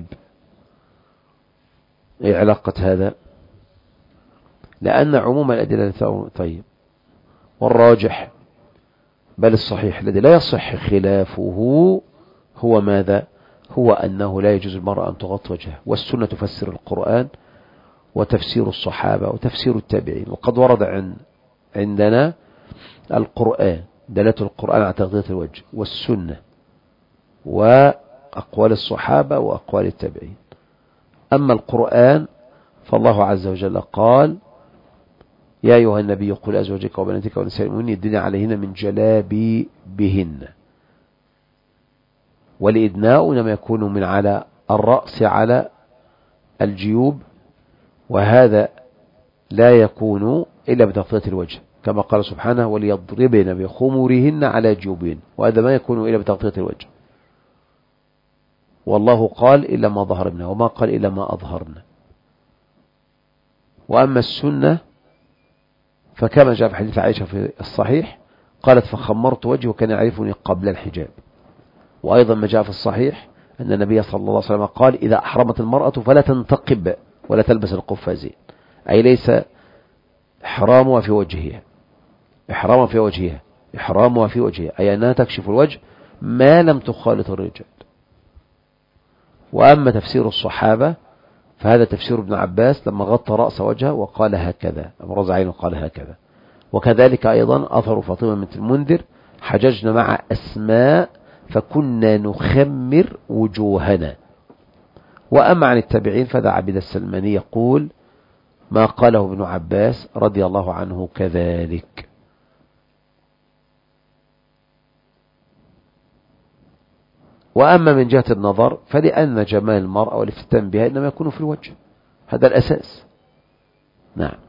ايه علاقة هذا؟ لأن عموم الأدلة طيب. والراجح بل الصحيح الذي لا يصح خلافه هو ماذا؟ هو أنه لا يجوز المرأة أن تغطي وجهها، والسنة تفسر القرآن وتفسير الصحابة وتفسير التابعين. وقد ورد عن عندنا القرآن، دلالة القرآن على تغطية الوجه، والسنة وأقوال الصحابة وأقوال التابعين. أما القرآن فالله عز وجل قال: يا أيها النبي قل أزواجك وبناتك ونساء المؤمنين يدنين عليهن من جلابيبهن. والإدناء إنما يكون من على الرأس على الجيوب، وهذا لا يكون إلا بتغطية الوجه، كما قال سبحانه: وليضربن بخمورهن على جيوبهن، وهذا ما يكون إلا بتغطية الوجه. والله قال: إلا ما ظهرنا، وما قال إلا ما أظهرنا. وأما السنة فكما جاء في حديث عائشة في الصحيح قالت: فخمرت وجهي وكان يعرفني قبل الحجاب. وأيضا ما جاء في الصحيح أن النبي صلى الله عليه وسلم قال: إذا أحرمت المرأة فلا تنتقب ولا تلبس القفازين، أي ليس إحرامها في وجهها، إحرامها في وجهها إحرامها في وجهها أي أنها تكشف الوجه ما لم تخالط الرجال. وأما تفسير الصحابة فهذا تفسير ابن عباس لما غطى رأس وجهه وقال هكذا، أبرز عينه وقال هكذا. وكذلك أيضا أثر فاطمة بنت المنذر: حججنا مع أسماء فكنا نخمر وجوهنا. وأما عن التابعين فذا عبد السلماني يقول: ما قاله ابن عباس رضي الله عنه كذلك. وأما من جهة النظر فلأن جمال المرأة والافتتان بها إنما يكون في الوجه، هذا الأساس. نعم.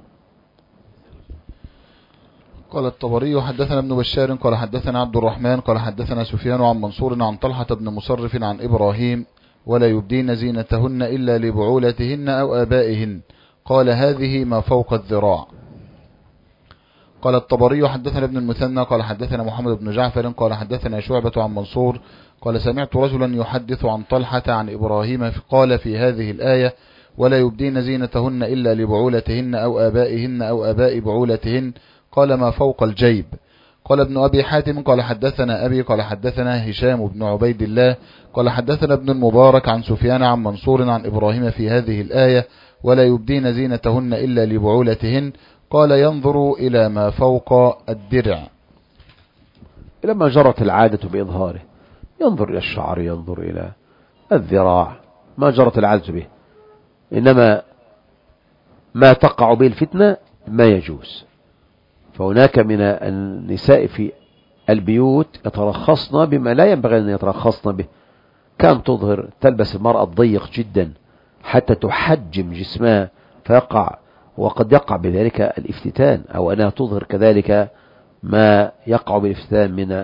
قال الطبري: حدثنا ابن بشار قال حدثنا عبد الرحمن قال حدثنا سفيان عن منصور عن طلحة بن مصرف عن إبراهيم: ولا يبدين زينتهن إلا لبعولتهن أو آبائهن. قال: هذه ما فوق الذراع. قال الطبري: حدثنا ابن المثنى قال حدثنا محمد بن جعفر قال حدثنا شعبة عن منصور قال: سمعت رجلا يحدث عن طلحة عن إبراهيم قال في هذه الآية: ولا يبدين زينتهن إلا لبعولتهن أو آبائهن أو آباء بعولتهن. قال: ما فوق الجيب. قال ابن أبي حاتم قال حدثنا أبي قال حدثنا هشام بن عبيد الله قال حدثنا ابن المبارك عن سفيان عن منصور عن إبراهيم في هذه الآية: ولا يبدين زينتهن إلا لبعولتهن. قال: ينظر إلى ما فوق الدرع، إلى ما جرت العادة بإظهاره، ينظر إلى الشعر، ينظر إلى الذراع، ما جرت العادة به. إنما ما تقع به الفتنة ما يجوز. فهناك من النساء في البيوت يترخصن بما لا ينبغي أن يترخصن به، كان تظهر تلبس المرأة الضيق جدا حتى تحجم جسمها فيقع، وقد يقع بذلك الافتتان، أو أنها تظهر كذلك ما يقع بالافتتان من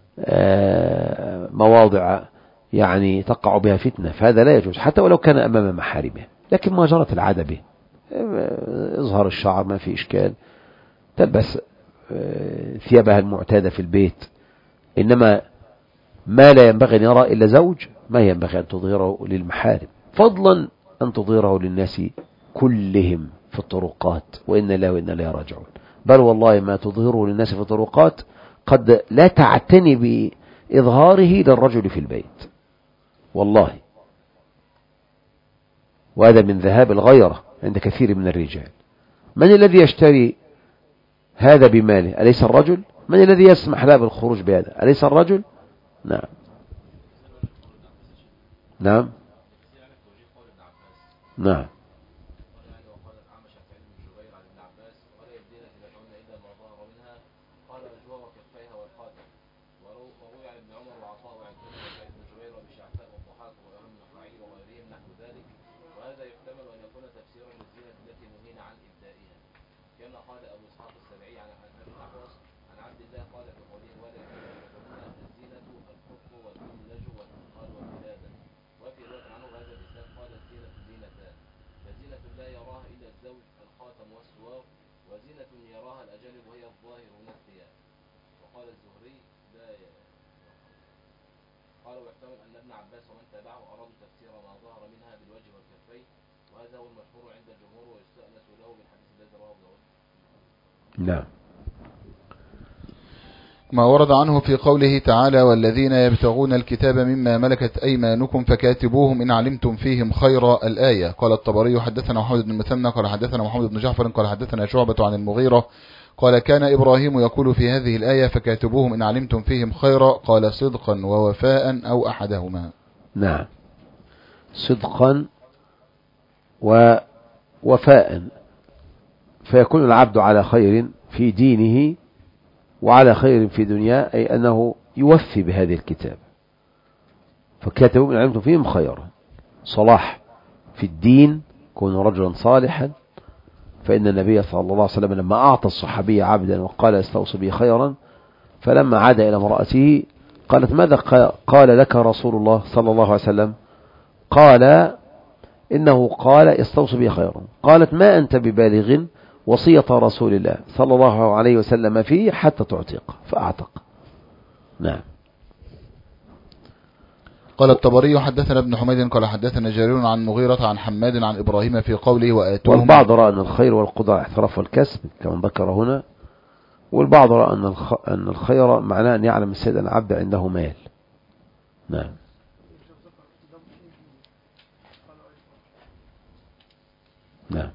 مواضع يعني تقع بها فتنة، فهذا لا يجوز حتى ولو كان أمام محارمه. لكن ما جرت العادة به، اظهار الشعر ما في إشكال، تلبس ثيابها المعتادة في البيت. إنما ما لا ينبغي أن يرى إلا زوج ما ينبغي أن تظهره للمحارم، فضلا أن تظهره للناس كلهم في الطرقات، وإن الله وإن لا راجعون. بل والله ما تظهره للناس في الطرقات قد لا تعتني بإظهاره للرجل في البيت، والله. وهذا من ذهاب الغيرة عند كثير من الرجال. من الذي يشتري هذا بماله؟ أليس الرجل؟ من الذي يسمح له بالخروج بهذا؟ أليس الرجل؟ نعم. نعم. نعم. نعم. ما ورد عنه في قوله تعالى والذين يبتغون الكتاب مما ملكت أيمانكم فكاتبوهم إن علمتم فيهم خير الآية. قال الطبري حدثنا محمد بن المثنى قال حدثنا محمد بن جعفر قال حدثنا شعبة عن المغيرة قال كان إبراهيم يقول في هذه الآية فكاتبوهم إن علمتم فيهم خيرا قال صدقا ووفاء أو أحدهما. نعم، صدقا ووفاء، فيكون العبد على خير في دينه وعلى خير في دنياه، أي أنه يوفي بهذه الكتاب. فكاتبوا إن علمتم فيهم خيرا، صلاح في الدين، كون رجلا صالحا. فإن النبي صلى الله عليه وسلم لما أعطى الصحابي عبدا وقال استوصي به خيرا، فلما عاد إلى امرأته قالت ماذا قال لك رسول الله صلى الله عليه وسلم؟ قال إنه قال استوصي به خيرا. قالت ما أنت ببالغ وصية رسول الله صلى الله عليه وسلم فيه حتى تعتق، فأعتق. نعم. قال الطبري حدثنا ابن حميد قال حدثنا جرير عن مغيرة عن حماد عن إبراهيم في قوله وآتوهم. والبعض رأى أن الخير والقدرة الاحتراف والكسب كما ذكر هنا، والبعض رأى أن أن الخير معناه أن يعلم السيد أن العبد عنده مال. نعم. نعم.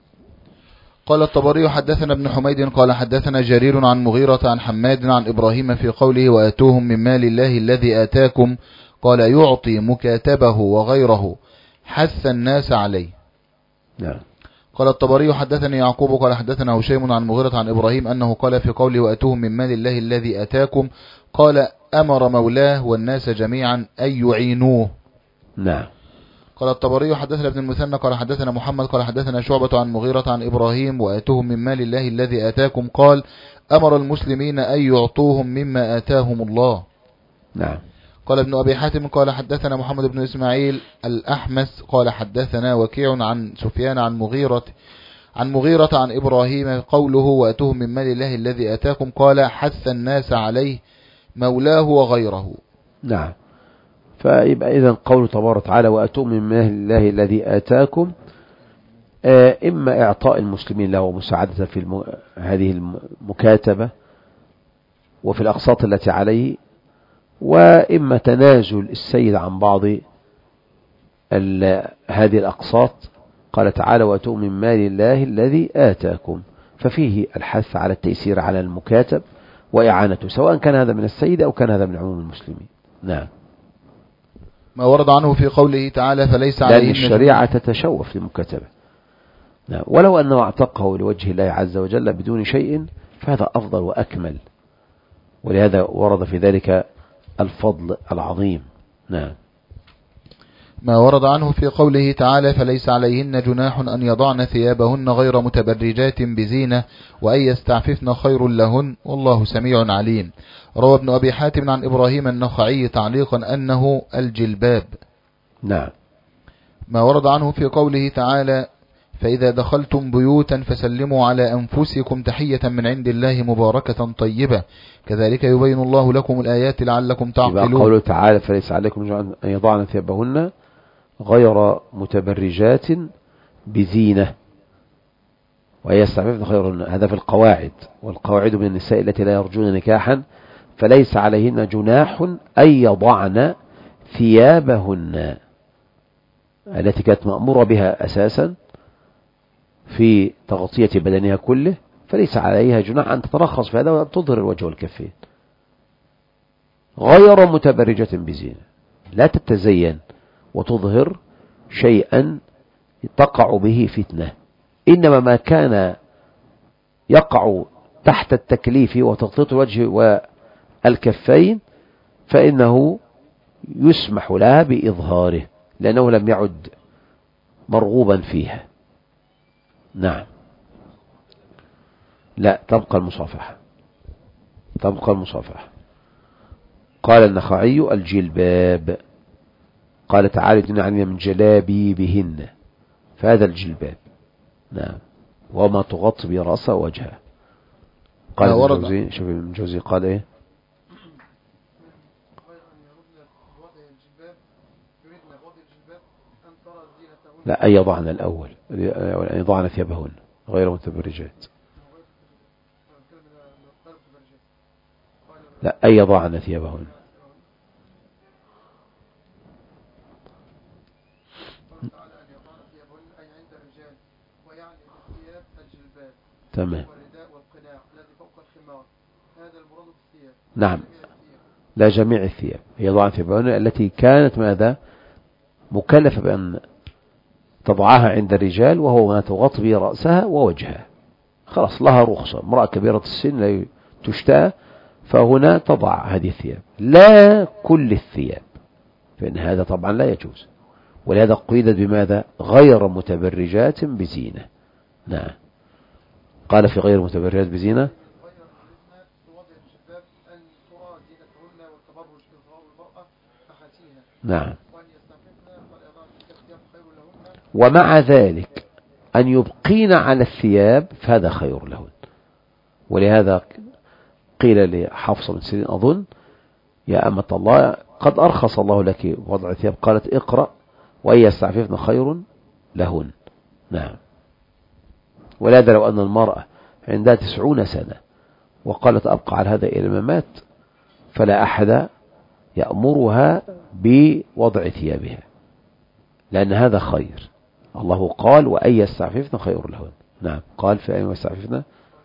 قال الطبري حدثنا ابن حميد قال حدثنا جرير عن مغيرة عن حماد عن إبراهيم في قوله وآتوهم من مال الله الذي آتاكم قال يعطي مكاتبه وغيره حث الناس عليه. نعم. قال الطبري حدثني يعقوب قال حدثنا هشيم عن مغيرة عن إبراهيم أنه قال في قوله وآتوهم من مال الله الذي آتاكم قال أمر مولاه والناس جميعا أن يعينوه. نعم. قال الطبري حدثنا ابن المثنى قال حدثنا محمد قال حدثنا شعبة عن مغيرة عن إبراهيم وآتوهم من مال الله الذي آتاكم قال أمر المسلمين أن يعطوهم مما آتاهم الله. نعم. قال ابن أبي حاتم قال حدثنا محمد بن إسماعيل الأحمس قال حدثنا وكيع عن سفيان عن مغيرة عن مغيرة عن إبراهيم قوله وآتوهم من مال الله الذي آتاكم قال حث الناس عليه مولاه وغيره. نعم. فيبقى إذن قوله تبارك وتعالى وآتوهم من مال الله الذي آتاكم، إما إعطاء المسلمين له ومساعدة في الم... هذه المكاتبة وفي الأقساط التي عليه، وإما تنازل السيد عن بعض ال... هذه الأقساط. قال تعالى وآتوهم من مال الله الذي آتاكم، ففيه الحث على التيسير على المكاتب وإعانته، سواء كان هذا من السيد أو كان هذا من عموم المسلمين. نعم. ما ورد عنه في قوله تعالى فليس عليه لأن الشريعة تتشوف للمكاتبة. نعم. ولو أنه اعتقه لوجه الله عز وجل بدون شيء فهذا أفضل وأكمل، ولهذا ورد في ذلك الفضل العظيم. نعم. ما ورد عنه في قوله تعالى فليس عليهن جناح أن يضعن ثيابهن غير متبرجات بزينة وأن يستعففن خير لهن والله سميع عليم. روى ابن أبي حاتم عن إبراهيم النخعي تعليقا أنه الجلباب. نعم. ما ورد عنه في قوله تعالى فإذا دخلتم بيوتا فسلموا على أنفسكم تحية من عند الله مباركة طيبة كذلك يبين الله لكم الآيات لعلكم تعقلون. قوله تعالى فليس عليكم أن يضعن ثيابهن غير متبرجات بزينة ويستعففن خير، هذا في القواعد. والقواعد من النساء التي لا يرجون نكاحا فليس عليهن جناح أن يضعن ثيابهن التي كانت مأمورة بها أساسا في تغطية بدنها كله، فليس عليها جناح أن تترخص في هذا وأن تظهر الوجه والكفين غير متبرجة بزينة، لا تتزين وتظهر شيئا تقع به فتنة. إنما ما كان يقع تحت التكليف وتغطية الوجه والكفين فإنه يسمح لها بإظهاره لأنه لم يعد مرغوبا فيها. نعم. لا، تبقى المصافحة، تبقى المصافحة. قال النخعي الجلباب، قال تعالى الدنيا عنها من جلابيبهن، فهذا الجلباب. نعم. وما تغطي برأسه ووجهه. قال ابن جوزي، شوف ابن جوزي قال ايه؟ لا، أن يضعن الأول، أن يضعن ثيابهن غير متبرجات. لا، أن يضعن ثيابهن. تمام. نعم. لا، جميع الثياب. يضعن ثيابهن التي كانت ماذا مكلفة بأن تضعها عند الرجال، وهو ما تغطي به رأسها ووجهها. خلاص لها رخصة، امرأة كبيرة السن لا تشتاء، فهنا تضع هذه الثياب، لا كل الثياب، فإن هذا طبعا لا يجوز. ولهذا قيدت بماذا؟ غير متبرجات بزينة. نعم. قال في غير متبرجات بزينة نعم. ومع ذلك أن يبقين على الثياب فهذا خير لهن. ولهذا قيل لحفصة بن سيرين أظن: يا أمة الله قد أرخص الله لك وضع الثياب، قالت: اقرأ وأن يستعففن خير لهن. نعم. ولهذا لو أن المرأة عندها تسعون سنة وقالت أبقى على هذا إلى الممات فلا أحد يأمرها بوضع ثيابها، لأن هذا خير. الله قال: وأن يستعففن خير لهن. نعم. قال: في أن يستعففن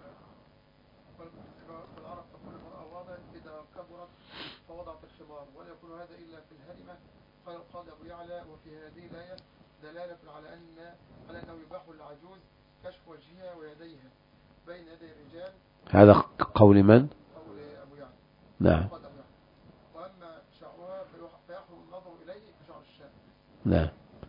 هذا قول من؟ قول أبو يعلى. نعم. وأما شعرها فيحرم النظر إليه كشعر الشاة. نعم.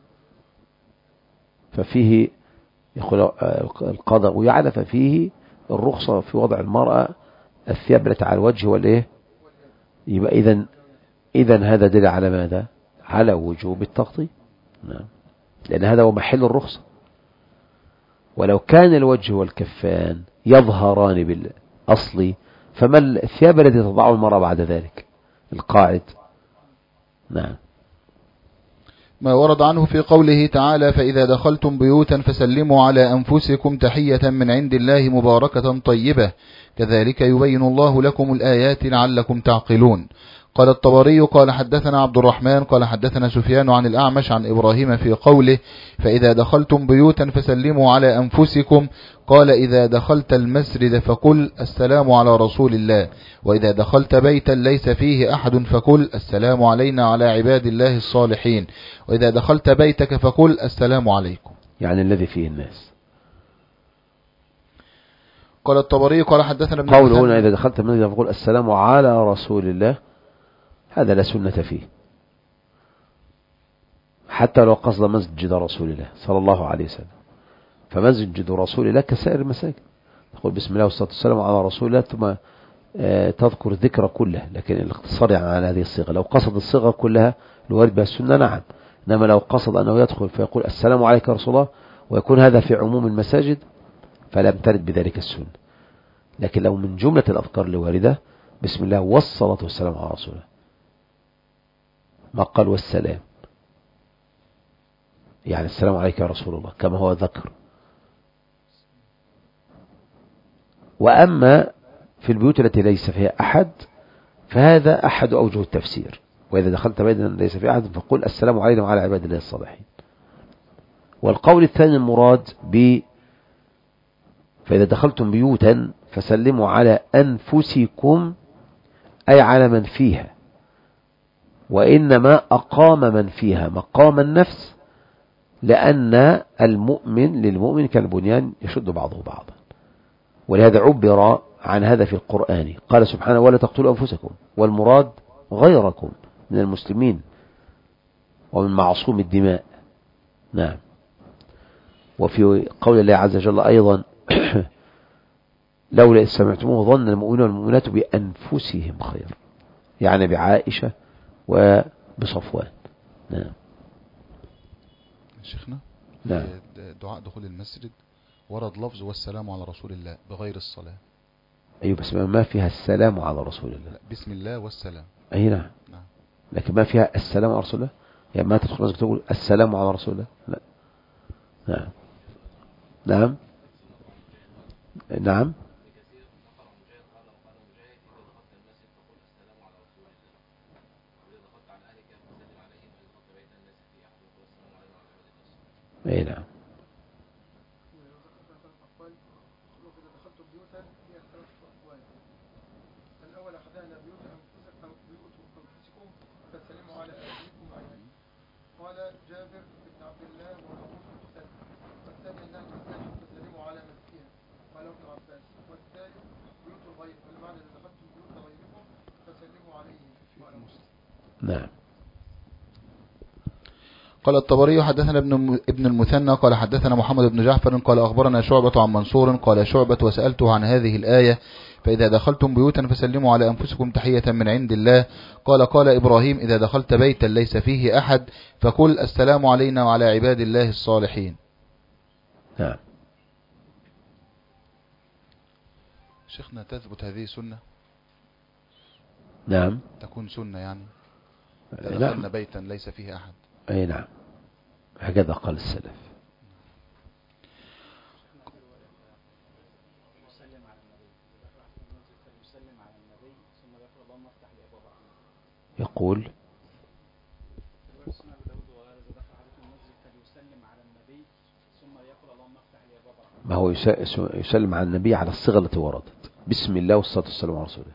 ففيه يقول القاضي أبو يعلى ففيه الرخصة في وضع المرأة الثياب التي على الوجه والإيه. يبقى إذن إذن هذا دل على ماذا؟ على وجوب التغطية. نعم. لأن هذا هو محل الرخصة. ولو كان الوجه والكفان يظهران بالأصل فما الثياب التي تضعه المرأة بعد ذلك؟ القاعد. نعم. ما ورد عنه في قوله تعالى: فإذا دخلتم بيوتا فسلموا على أنفسكم تحية من عند الله مباركة طيبة كذلك يبين الله لكم الآيات لعلكم تعقلون. قال الطبري: قال حدثنا عبد الرحمن قال حدثنا سفيان عن الأعمش عن إبراهيم في قوله: فإذا دخلتم بيوتا فسلموا على أنفسكم، قال: إذا دخلت المسجد فقل السلام على رسول الله، وإذا دخلت بيتا ليس فيه أحد فقل السلام علينا على عباد الله الصالحين، وإذا دخلت بيتك فقل السلام عليكم، يعني الذي فيه الناس. قال الطبري: قال حدثنا ابن قول هنا إذا دخلت المسجد فقل السلام على رسول الله، هذا لا سنة فيه، حتى لو قصد مسجد رسول الله صلى الله عليه وسلم. فمسجد رسول الله كسائر المساجد، تقول بسم الله والصلاة والسلام على رسول الله ثم تذكر الذكر كله، لكن الاقتصار يعني على هذه الصيغة. لو قصد الصيغة كلها الوارد بها السنة نعم، إنما لو قصد أنه يدخل فيقول السلام عليك يا رسول الله ويكون هذا في عموم المساجد فلم ترد بذلك السنة. لكن لو من جملة الأذكار الواردة بسم الله والصلاة والسلام على رسول الله، ما قال والسلام، يعني السلام عليك يا رسول الله كما هو ذكر. وأما في البيوت التي ليس فيها أحد فهذا أحد أوجه التفسير: وإذا دخلت بيتا ليس فيه أحد فقل السلام علينا وعلى عباد الله الصالحين. والقول الثاني المراد ب فإذا دخلتم بيوتا فسلموا على أنفسكم أي على من فيها، وإنما أقام من فيها مقام النفس لأن المؤمن للمؤمن كالبنيان يشد بعضه بعضا، ولهذا عبر عن هذا في القرآن. قال سبحانه ولا تقتلوا أنفسكم، والمراد غيركم من المسلمين ومن معصوم الدماء. نعم. وفي قول الله عز وجل أيضا لولا إذ سمعتموه ظن المؤمنون والمؤمنات بأنفسهم خير، يعني بعائشة وبصفوان. نعم. شيخنا نعم. دعاء دخول المسجد ورد لفظ والسلام على رسول الله بغير الصلاة. أيوة بس ما فيها السلام على رسول الله. لا بسم الله والسلام. أي نعم. نعم. لكن ما فيها السلام على رسول الله، يعني ما تدخل مسجد تقول السلام على رسول الله. لا. نعم. نعم. نعم. اي نعم. الأول أخذنا بيوت أنفسكم فسلموا على أهلكم أجمعين. قال جابر بن عبد الله ومحمود بن حسين. والثاني أنها المساجد فسلموا على من فيها قال ابن عباس. والثالث بيوت الغير، والمعنى إذا دخلتم بيوت غيركم فسلموا عليهم. نعم. قال الطبري حدثنا ابن ابن المثنى قال حدثنا محمد بن جعفر قال أخبرنا شعبة عن منصور قال شعبة وسألته عن هذه الآية فإذا دخلتم بيوتا فسلموا على أنفسكم تحية من عند الله. قال قال إبراهيم إذا دخلت بيتا ليس فيه أحد فقل السلام علينا وعلى عباد الله الصالحين. نعم. شيخنا تثبت هذه سنة؟ نعم. تكون سنة يعني إذا نعم. دخلنا بيتا ليس فيه أحد. أي نعم، هكذا قال السلف. يقول ما هو يسلم على النبي على الصيغة التي وردت بسم الله والصلاة والسلام على رسوله.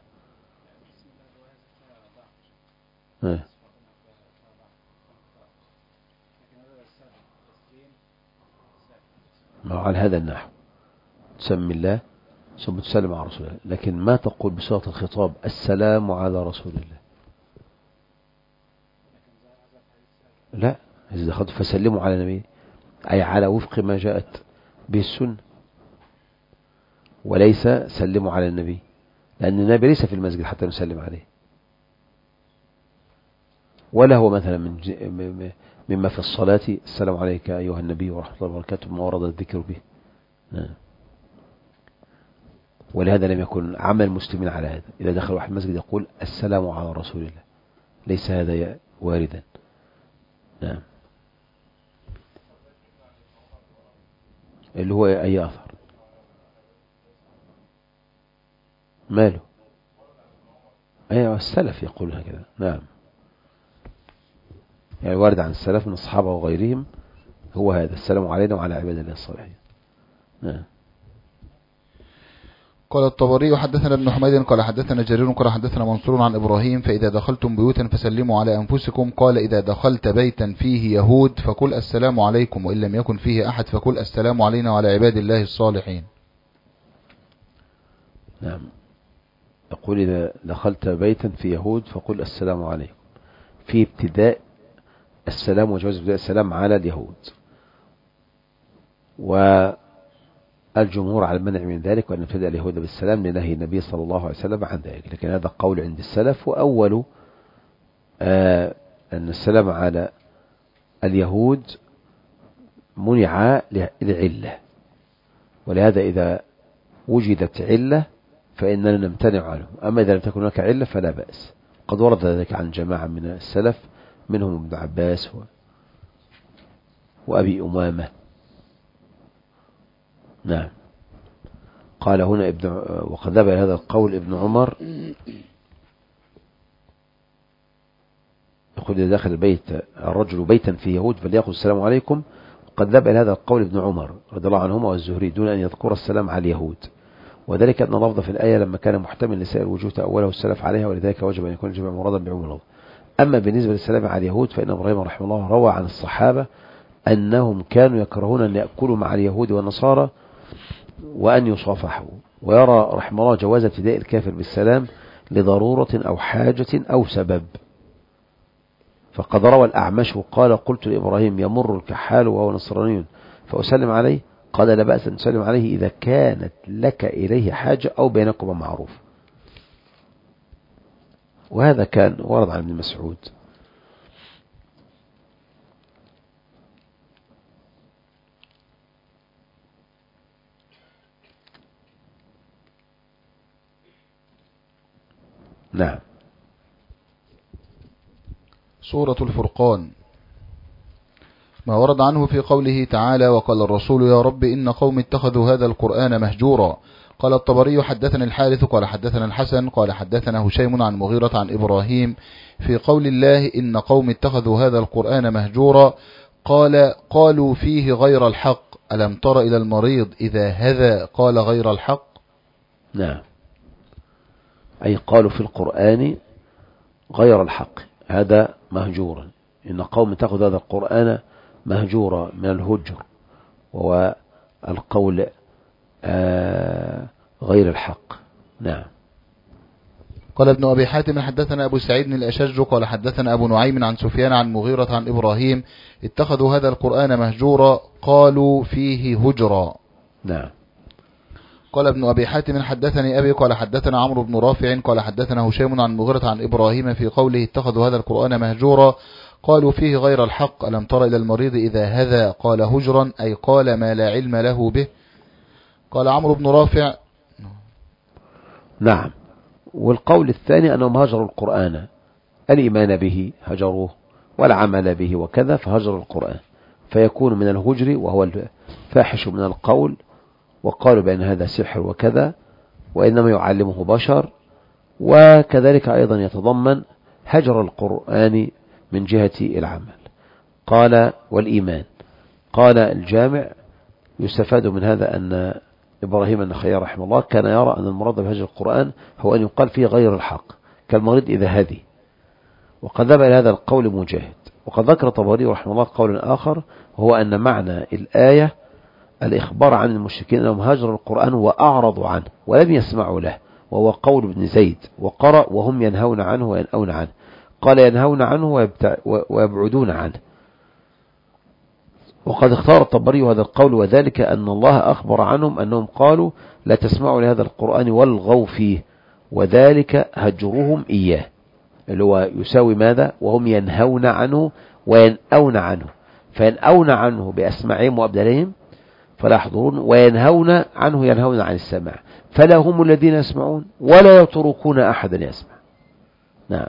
ها. ما هو على هذا النحو تسمي الله ثم تسلم على رسول الله، لكن ما تقول بصيغة الخطاب السلام على رسول الله. لا، إذا دخلت فسلموا على النبي أي على وفق ما جاءت به السنة، وليس سلموا على النبي، لأن النبي ليس في المسجد حتى نسلم عليه، ولا هو مثلا من مما في الصلاة السلام عليك أيها النبي ورحمة الله وبركاته ما ورد الذكر به. نعم. ولهذا لم يكن عمل المسلمين على هذا، إذا دخل واحد المسجد يقول السلام على رسول الله، ليس هذا واردا. نعم. اللي هو أي أثر ماله؟ أيوة السلف يقول هكذا. نعم، يعني وارد عن السلف من الصحابة وغيرهم هو هذا السلام علينا وعلى عباد الله الصالحين. نعم. قال الطبري حدثنا ابن حميد قال حدثنا جرير قال حدثنا منصور عن إبراهيم فإذا دخلتم بيوتا فسلموا على أنفسكم. قال إذا دخلت بيتا فيه يهود فقل السلام عليكم، وإن لم يكن فيه أحد فقل السلام علينا وعلى عباد الله الصالحين. نعم. يقول إذا دخلت بيتا في يهود فقل السلام عليكم، في ابتداء السلام وجواز ابتداء السلام على اليهود، والجمهور على المنع من ذلك وأن ابتدأ اليهود بالسلام لنهي النبي صلى الله عليه وسلم عن ذلك، لكن هذا قول عند السلف. وأول آه أن السلام على اليهود منع لعلة، ولهذا إذا وجدت علة فإننا نمتنع عنه، أما إذا لم تكن هناك علة فلا بأس. قد ورد ذلك عن جماعة من السلف منهم ابن عباس و... وأبي أمامة. نعم. قال هنا ابن وقد ذهب هذا القول ابن عمر، يقول إذا دخل البيت الرجل بيتا في يهود فليقل السلام عليكم. وقد ذهب هذا القول ابن عمر رضي الله عنهما والزهري دون أن يذكر السلام على اليهود، وذلك أن لفظ في الآية لما كان محتمل لسائر الوجوه تأوله السلف عليها، ولذلك وجب أن يكون الجميع مرادا بعموم اللفظ. أما بالنسبة للسلام على اليهود فإن إبراهيم رحمه الله روى عن الصحابة أنهم كانوا يكرهون أن يأكلوا مع اليهود والنصارى وأن يصافحوا، ويرى رحمه الله جواز ابتداء الكافر بالسلام لضرورة أو حاجة أو سبب. فقد روى الأعمش قال قلت لإبراهيم يمر الكحال وهو نصراني فأسلم عليه، قال لا بأس أن تسلم عليه إذا كانت لك إليه حاجة أو بينكما معروف. وهذا كان ورد عن ابن مسعود. نعم. سورة الفرقان. ما ورد عنه في قوله تعالى وقال الرسول يا رب إن قوم اتخذوا هذا القرآن مهجورا. قال الطبري حدثنا الحارث قال حدثنا الحسن قال حدثنا هشيم عن مغيرة عن إبراهيم في قول الله إن قوم اتخذوا هذا القرآن مهجورا قال قالوا فيه غير الحق ألم تر إلى المريض إذا هذا قال غير الحق. نعم، أي قالوا في القرآن غير الحق، هذا مهجورا. إن قوم اتخذوا هذا القرآن مهجورا من الهجر وهو القول آه غير الحق. نعم. قال ابن أبي حاتم حدثنا أبو سعيد الأشج قال حدثنا أبو نعيم عن سفيان عن مغيرة عن إبراهيم اتخذوا هذا القرآن مهجورا قالوا فيه هجرا. نعم. قال ابن أبي حاتم حدثني أبي قال حدثنا عمرو بن رافع قال حدثنا هشيم عن مغيرة عن إبراهيم في قوله اتخذوا هذا القرآن مهجورا قالوا فيه غير الحق ألم تر إلى المريض إذا هذا قال هجرا أي قال ما لا علم له به. قال عمرو بن رافع. نعم. والقول الثاني أنهم هجروا القرآن، الإيمان به هجروه والعمل به وكذا، فهجروا القرآن فيكون من الهجر وهو الفاحش من القول، وقالوا بأن هذا سحر وكذا وإنما يعلمه بشر. وكذلك أيضا يتضمن هجر القرآن من جهة العمل. قال والإيمان. قال الجامع يستفاد من هذا أن إبراهيم النخعي رحمه الله كان يرى أن المراد بهجر القرآن هو أن يقال فيه غير الحق كالمريض إذا هدي، وقد ذهب إلى هذا القول مجاهد. وقد ذكر طبري رحمه الله قولا آخر هو أن معنى الآية الإخبار عن المشركين أنهم هاجروا القرآن وأعرضوا عنه ولم يسمعوا له، وهو قول ابن زيد وقرأ وهم ينهون عنه وينأون عنه. قال ينهون عنه ويبعدون عنه. وقد اختار الطبري هذا القول وذلك أن الله أخبر عنهم أنهم قالوا لا تسمعوا لهذا القرآن والغوا فيه، وذلك هجرهم إياه اللي هو يساوي ماذا وهم ينهون عنه وينأون عنه، فينأون عنه بأسماعهم وأبدالهم فلا يحضرون، وينهون عنه ينهون عن السماع، فلا هم الذين يسمعون ولا يتركون أحدا يسمع. نعم.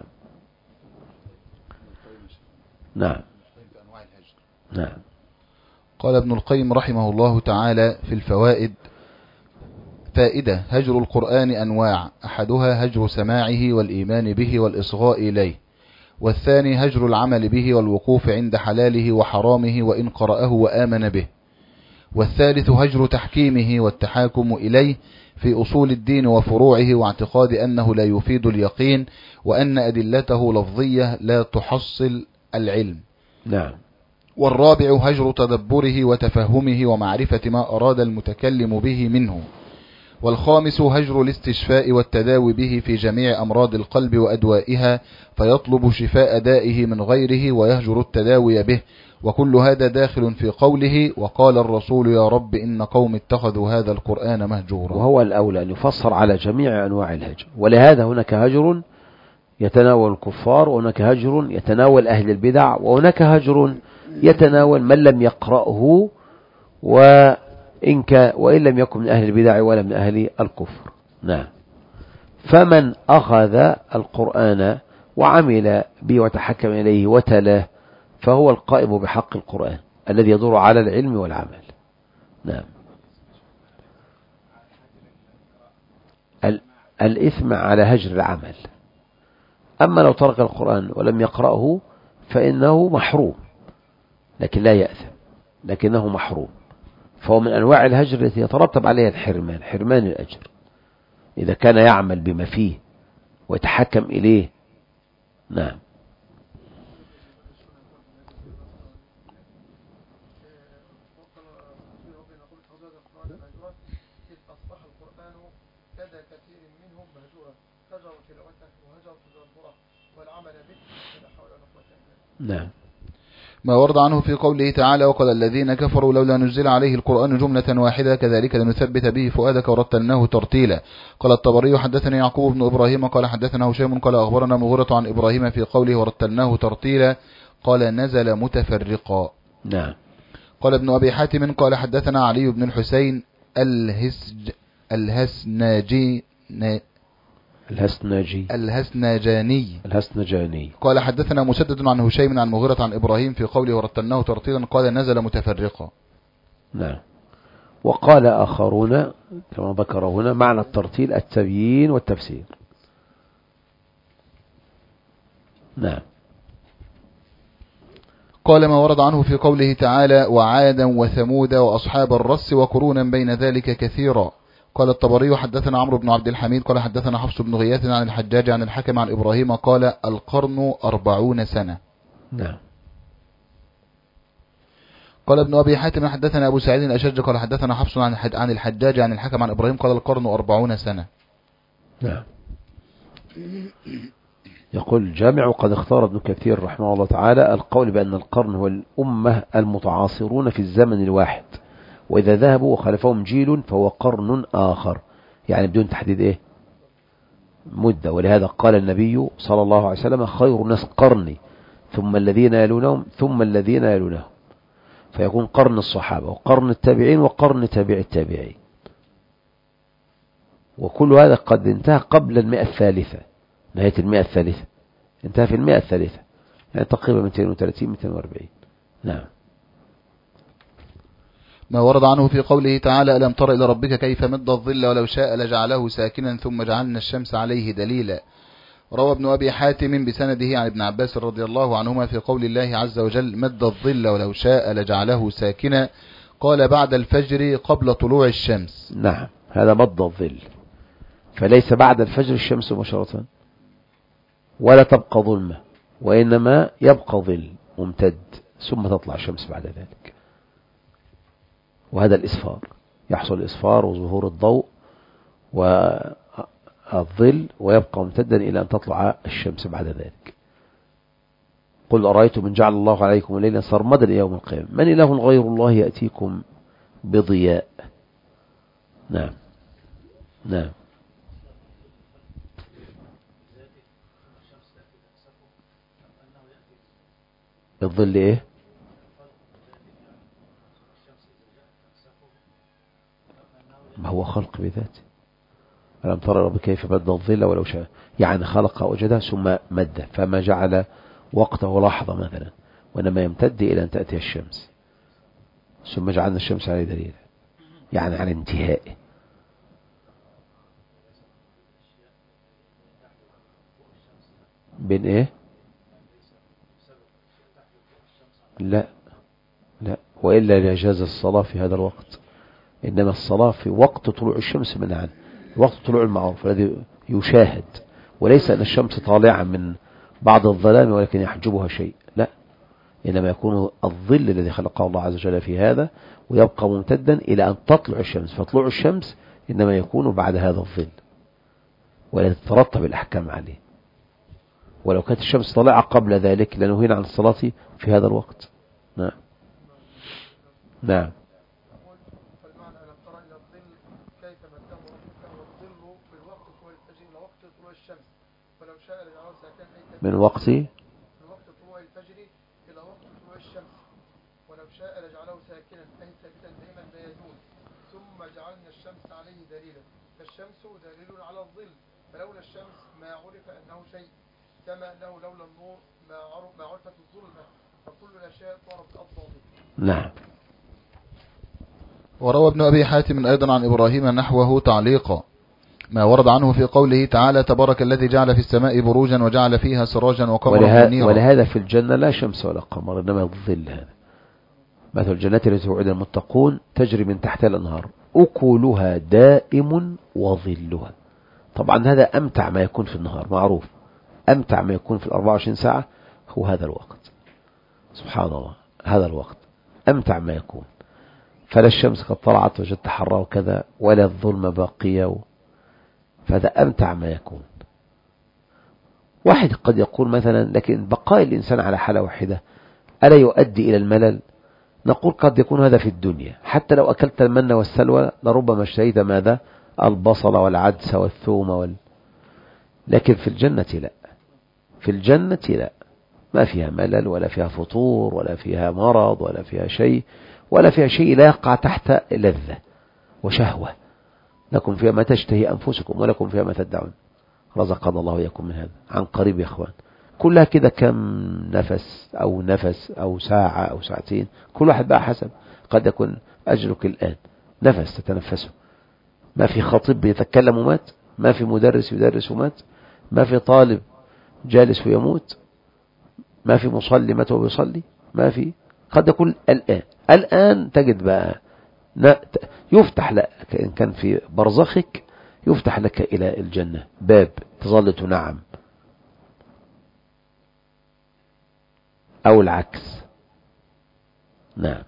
نعم. نعم. قال ابن القيم رحمه الله تعالى في الفوائد فائدة هجر القرآن أنواع، أحدها هجر سماعه والإيمان به والإصغاء إليه، والثاني هجر العمل به والوقوف عند حلاله وحرامه وإن قرأه وآمن به، والثالث هجر تحكيمه والتحاكم إليه في أصول الدين وفروعه واعتقاد أنه لا يفيد اليقين وأن أدلته لفظية لا تحصل العلم. نعم. والرابع هجر تدبره وتفهمه ومعرفة ما أراد المتكلم به منه. والخامس هجر الاستشفاء والتداوي به في جميع أمراض القلب وأدوائها، فيطلب شفاء دائه من غيره ويهجر التداوي به. وكل هذا داخل في قوله وقال الرسول يا رب إن قوم اتخذوا هذا القرآن مهجورا. وهو الأولى أن يفسر على جميع أنواع الهجر، ولهذا هناك هجر يتناول الكفار، وهناك هجر يتناول أهل البدع، وهناك هجر يتناول من لم يقرأه وإن, وإن لم يكن من أهل البدع ولا من أهل الكفر. نعم. فمن أخذ القرآن وعمل به وتحكم إليه وتلاه فهو القائم بحق القرآن الذي يدور على العلم والعمل. نعم. الإثم على هجر العمل. أما لو ترك القرآن ولم يقرأه فإنه محروم، لكن لا يأثم، لكنه محروم، فهو من أنواع الهجر التي يترتب عليها الحرمان، حرمان الأجر إذا كان يعمل بما فيه ويتحكم إليه. نعم. لدى كثير منهم مهجورا هجروا تلاوته وهجروا تدبره والعمل به ولا حول ولا قوة إلا بالله. نعم. ما ورد عنه في قوله تعالى وقال الذين كفروا لولا نزل عليه القرآن جملة واحدة كذلك لنثبت به فؤادك ورتلناه ترتيلا. قال الطبري حدثني يعقوب بن إبراهيم قال حدثنا هشام قال أخبرنا مغيرة عن إبراهيم في قوله ورتلناه ترتيلا قال نزل متفرقا. نعم. قال ابن أبي حاتم قال حدثنا علي بن الحسين الهسج الهسناجي الهسناجي الهسناجاني الهسنجاني قال حدثنا مسدد عن هشيم عن مغيرة عن إبراهيم في قوله ورتلناه ترتيلا قال نزل متفرقا. نعم. وقال آخرون كما ذكر هنا معنى الترتيل التبيين والتفسير. نعم. قال ما ورد عنه في قوله تعالى وعادا وثمود وأصحاب الرس وقرونا بين ذلك كثيرا. قال الطبري حدثنا عمرو بن عبد الحميد قال حدثنا حفص بن غياث عن الحجاج عن الحكم عن إبراهيم قال القرن أربعون سنة. نعم. قال ابن أبي حاتم حدثنا أبو سعيد الأشج قال حدثنا حفص عن الحجاج عن الحكم عن إبراهيم قال القرن أربعون سنة. نعم. يقول الجامع وقد اختار ابن كثير رحمه الله تعالى القول بأن القرن هو الأمة المتعاصرون في الزمن الواحد، وإذا ذهبوا وخلفهم جيل فهو قرن آخر، يعني بدون تحديد إيه مدة. ولهذا قال النبي صلى الله عليه وسلم خير الناس قرني ثم الذين يلونهم ثم الذين يلونهم، فيكون قرن الصحابة وقرن التابعين وقرن تابع التابعين، وكل هذا قد انتهى قبل المئة الثالثة، نهاية المئة الثالثة انتهى في المئة الثالثة، يعني تقريبا مئتين وثلاثين مئتين وأربعين. نعم. ما ورد عنه في قوله تعالى ألم تر إلى ربك كيف مد الظل ولو شاء لجعله ساكنا ثم جعلنا الشمس عليه دليلا. روى ابن أبي حاتم بسنده عن ابن عباس رضي الله عنهما في قول الله عز وجل مد الظل ولو شاء لجعله ساكنا قال بعد الفجر قبل طلوع الشمس. نعم، هذا مد الظل، فليس بعد الفجر الشمس مباشرة ولا تبقى ظلمة، وإنما يبقى ظل ممتد ثم تطلع الشمس بعد ذلك، وهذا الإسفار، يحصل الإسفار وظهور الضوء والظل ويبقى ممتدا إلى أن تطلع الشمس بعد ذلك. قل أرأيتم من جعل الله عليكم الليل سرمدا إلى يوم القيامة من إله غير الله يأتيكم بضياء. نعم. نعم. الظل إيه؟ ما هو خلق بذاته. ألم ترى رب كيف مد الظل ولو شاء، يعني خلق وجده ثم مد، فما جعل وقته لحظة مثلا، وإنما يمتد إلى أن تأتي الشمس، ثم جعلنا الشمس عليه دليلا، يعني عن انتهائه. بين إيه؟ لا لا، وإلا لجاز الصلاة في هذا الوقت، إنما الصلاة في وقت طلوع الشمس منعا، وقت طلوع المعروف الذي يشاهد، وليس أن الشمس طالعة من بعض الظلام ولكن يحجبها شيء، لا، إنما يكون الظل الذي خلقه الله عز وجل في هذا ويبقى ممتدا إلى أن تطلع الشمس، فطلوع الشمس إنما يكون بعد هذا الظل ولا تترتب الأحكام عليه. ولو كانت الشمس طالعة قبل ذلك لنهينا عن الصلاة في هذا الوقت. نعم. نعم. فالمعنى ألم تر إلى الظل كيف مده ربك والظل في الوقت طلوع الفجر إلى وقت طلوع الشمس ولو شاء لجعله ساكنا من وقت من وقت طلوع الفجر إلى وقت طلوع الشمس ولو شاء لجعله ساكنا أي ثابتا دائما لا يزول ثم جعلنا الشمس عليه دليلا، فالشمس دليل على الظل، فلولا الشمس ما عرف أنه شيء، كما أنه لولا النور ما عرف ما عرفت الظلمة، فكل الأشياء صارت أضباطه. نعم. وروى ابن أبي حاتم أيضا عن إبراهيم نحوه تعليقا ما ورد عنه في قوله تعالى تبارك الذي جعل في السماء بروجا وجعل فيها سراجا وقمرا منيرا. ولهذا في الجنة لا شمس ولا قمر، إنما الظل. هذا مثل الجنة التي وعد المتقون تجري من تحتها الأنهار أكلها دائم وظلها. طبعا هذا أمتع ما يكون في النهار، معروف، أمتع ما يكون في الأربع وعشرين ساعة هو هذا الوقت، سبحان الله، هذا الوقت أمتع ما يكون، فلا الشمس قد طلعت وجدت حرة وكذا ولا الظلمة باقية، فهذا أمتع ما يكون. واحد قد يقول مثلا لكن بقاء الإنسان على حالة واحدة ألا يؤدي إلى الملل؟ نقول قد يكون هذا في الدنيا، حتى لو أكلت المن والسلوى لربما اشتهيت ماذا؟ البصل والعدس والثوم وال... لكن في الجنة لا، في الجنة لا، ما فيها ملل ولا فيها فطور ولا فيها مرض ولا فيها شيء، ولا فيها شيء لا يقع تحت لذة وشهوة. لكم فيها ما تشتهي أنفسكم ولكم فيها ما تدعون. رزقنا الله وإياكم من هذا عن قريب يا إخوان. كلها كده كم نفس أو نفس أو ساعة أو ساعتين، كل واحد بقى حسب. قد يكون أجلك الآن نفس تتنفسه، ما في خطيب يتكلم ومات، ما في مدرس يدرس ومات، ما في طالب جالس ويموت، ما في مصلي مات وبيصلي، ما في. قد يكون الآن الآن تجد بقى يفتح لك إن كان في برزخك، يفتح لك إلى الجنة باب تظل تنعم، أو العكس. نعم.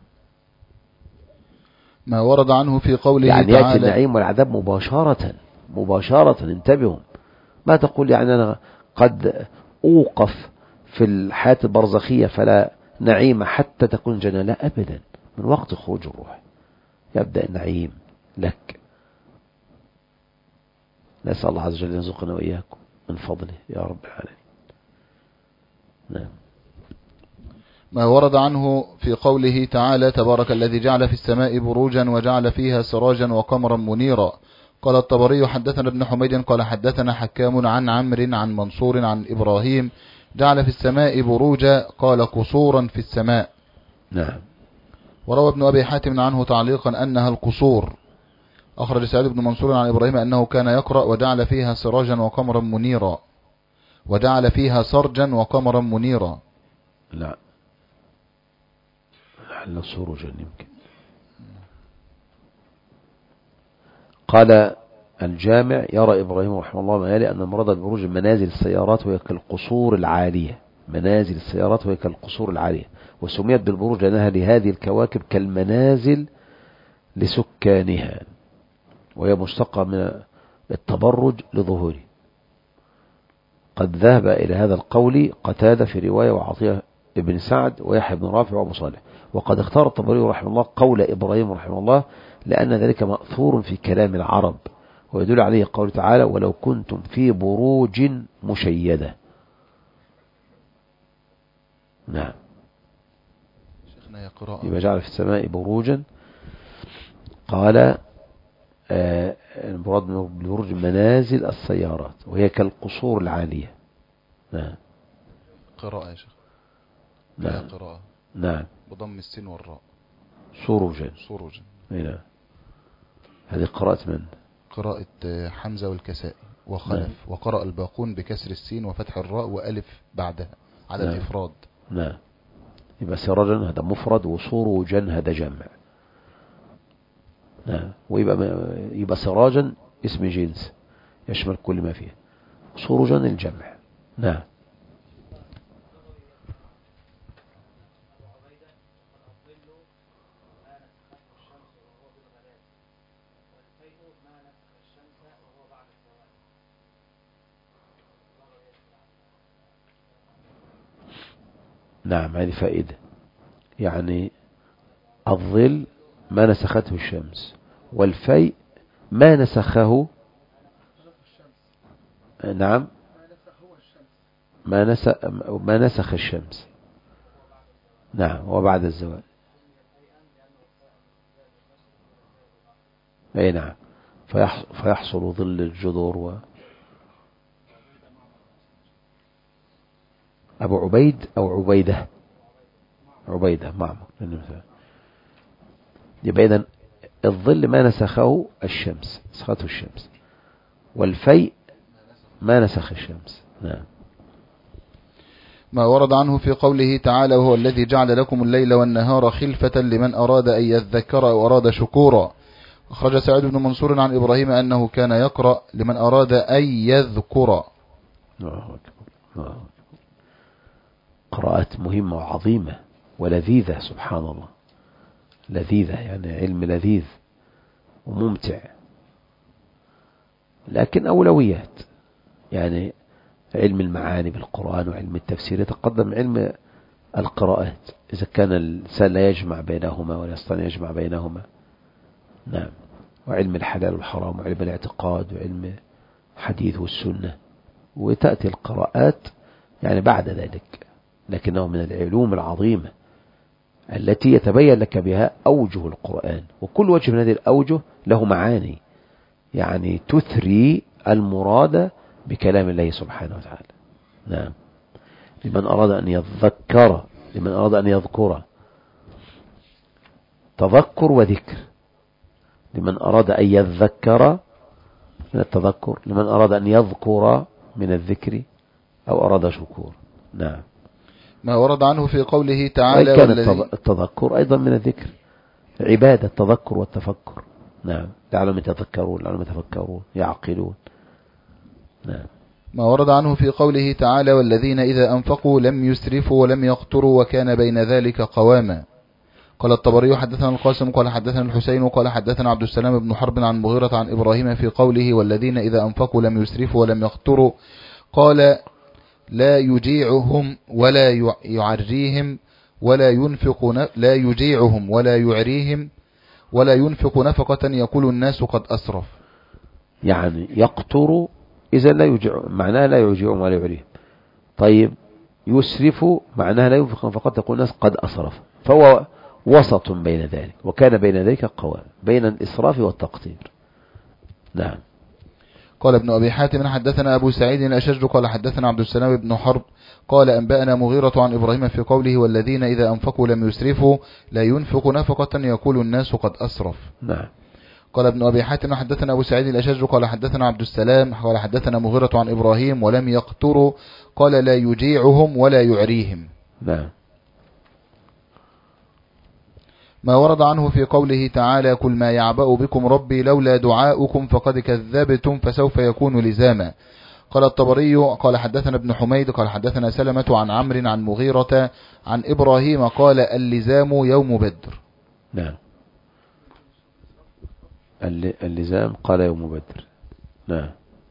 ما ورد عنه في قوله يعني تعالى يأتي النعيم والعذاب مباشرة مباشرة. انتبهوا، ما تقول يعني أنا قد أوقف في الحياة البرزخية فلا نعيم حتى تكون جنة، لا أبدا. من وقت خروج الروح يبدأ النعيم لك. نسأل الله عز وجل يرزقنا وإياكم من فضله يا رب العالمين. نعم. ما ورد عنه في قوله تعالى تبارك الذي جعل في السماء بروجا وجعل فيها سراجا وقمرا منيرا. قال الطبري حدثنا ابن حميد قال حدثنا حكام عن عمرو عن منصور عن إبراهيم جعل في السماء بروجا قال قصورا في السماء. نعم. وروى ابن أبي حاتم عنه تعليقا أنها القصور. أخرج سعيد بن منصور عن إبراهيم أنه كان يقرأ وجعل فيها سراجا وقمرا منيرا، وجعل فيها سرجا وقمرا منيرا. لا لعل سروجا يمكن. قال الجامع يرى إبراهيم رحمه الله مآلي أن المراد ببروج منازل السيارات وهي كالقصور العالية، منازل السيارات وهي كالقصور العالية، وسميت بالبروج لأنها لهذه الكواكب كالمنازل لسكانها، وهي مشتقة من التبرج لظهوره. قد ذهب إلى هذا القول قتادة في رواية وعطية ابن سعد ويحيى بن رافع وابو صالح. وقد اختار الطبري رحمه الله قول إبراهيم رحمه الله لأن ذلك مأثور في كلام العرب، ويدل عليه قول تعالى ولو كنتم في بروج مشيدة. نعم. يبقى جعل في السماء بروجا. قال المراد بالبروج منازل السيارات وهي كالقصور العالية. نعم. قراءة يا شيخ. نعم. قراءة. نعم. بضم السين والراء. سروجا. سروجا. نعم. هذه قراءة من؟ قراءة حمزة والكسائي وخلف. نعم. وقرأ الباقون بكسر السين وفتح الراء وألف بعدها على نعم. الإفراد. نعم. يبقى سراجا هذا مفرد وسروجا هذا جمع. نعم. ويبقى يبقى سراجا اسم جنس يشمل كل ما فيه، سروجا الجمع. نعم. نعم هذه فائدة، يعني الظل ما نسخته الشمس، والفيء ما نسخه. نعم ما نسخ ما نسخ الشمس. نعم وبعد الزوال. اي نعم فيحصل ظل الجذور. و أبو عبيد أو عبيدة عبيدة معمر. يبقى إذن الظل ما نسخه الشمس نسخته الشمس، والفيء ما نسخ الشمس. نعم. ما ورد عنه في قوله تعالى وهو الذي جعل لكم الليل والنهار خلفة لمن أراد أن يذكر أو أراد شكورا. أخرج سعيد بن منصور عن إبراهيم أنه كان يقرأ لمن أراد أن يذكر. قراءات مهمة وعظيمة ولذيذة سبحان الله، لذيذة يعني علم لذيذ وممتع. لكن أولويات. يعني علم المعاني بالقرآن وعلم التفسير يتقدم علم القراءات إذا كان الإنسان لا يجمع بينهما ولا يستطيع يجمع بينهما. نعم. وعلم الحلال والحرام وعلم الاعتقاد وعلم الحديث والسنة، وتأتي القراءات يعني بعد ذلك، لكنه من العلوم العظيمة التي يتبين لك بها أوجه القرآن، وكل وجه من هذه الأوجه له معاني يعني تثري المراد بكلام الله سبحانه وتعالى. نعم. لمن أراد أن يذكر، لمن أراد أن يذكر، تذكر وذكر. لمن أراد أن يذكر من التذكر، لمن أراد أن يذكر من الذكر، أو أراد شكور. نعم. ما ورد عنه في قوله تعالى كان والذي التذكر أيضا من الذكر، عبادة التذكر والتفكر. نعم. لعلهم يتذكرون، لعلهم يتفكرون يعقلون. نعم. ما ورد عنه في قوله تعالى والذين إذا أنفقوا لم يسرفوا ولم يقتروا وكان بين ذلك قواما. قال الطبري حدثنا القاسم قال حدثنا الحسين وقال حدثنا عبد السلام بن حرب عن مغيرة عن إبراهيم في قوله والذين إذا أنفقوا لم يسرفوا ولم يقتروا، قال لا يجيعهم ولا يعريهم ولا ينفق لا يجيعهم ولا يعريهم ولا ينفق نفقة يقول الناس قد أسرف. يعني يقتر إذا لا يجيع، معناها لا يجيعهم ولا يعريهم. طيب يسرف معناها لا ينفق نفقة يقول الناس قد أسرف، فهو وسط بين ذلك، وكان بين ذلك قوام بين الإسراف والتقتير. نعم. قال ابن أبي حاتم حدثنا أبو سعيد الأشج قال حدثنا عبد السلام بن حرب قال أنبأنا مغيرة عن إبراهيم في قوله والذين إذا أنفقوا لم يسرفوا لا ينفق نفقة يقول الناس قد أسرف. نعم. قال ابن أبي حاتم حدثنا أبو سعيد الأشج قال حدثنا عبد السلام قال حدثنا مغيرة عن إبراهيم ولم يقتروا قال لا يجيعهم ولا يعريهم. نعم. ما ورد عنه في قوله تعالى قل ما يعبأ بكم ربي لولا دعاؤكم فقد كذبتم فسوف يكون لزاما. قال الطبري قال حدثنا ابن حميد قال حدثنا سلمة عن عمرو عن مغيرة عن إبراهيم قال اللزام يوم بدر. نعم. اللزام قال يوم بدر. نعم.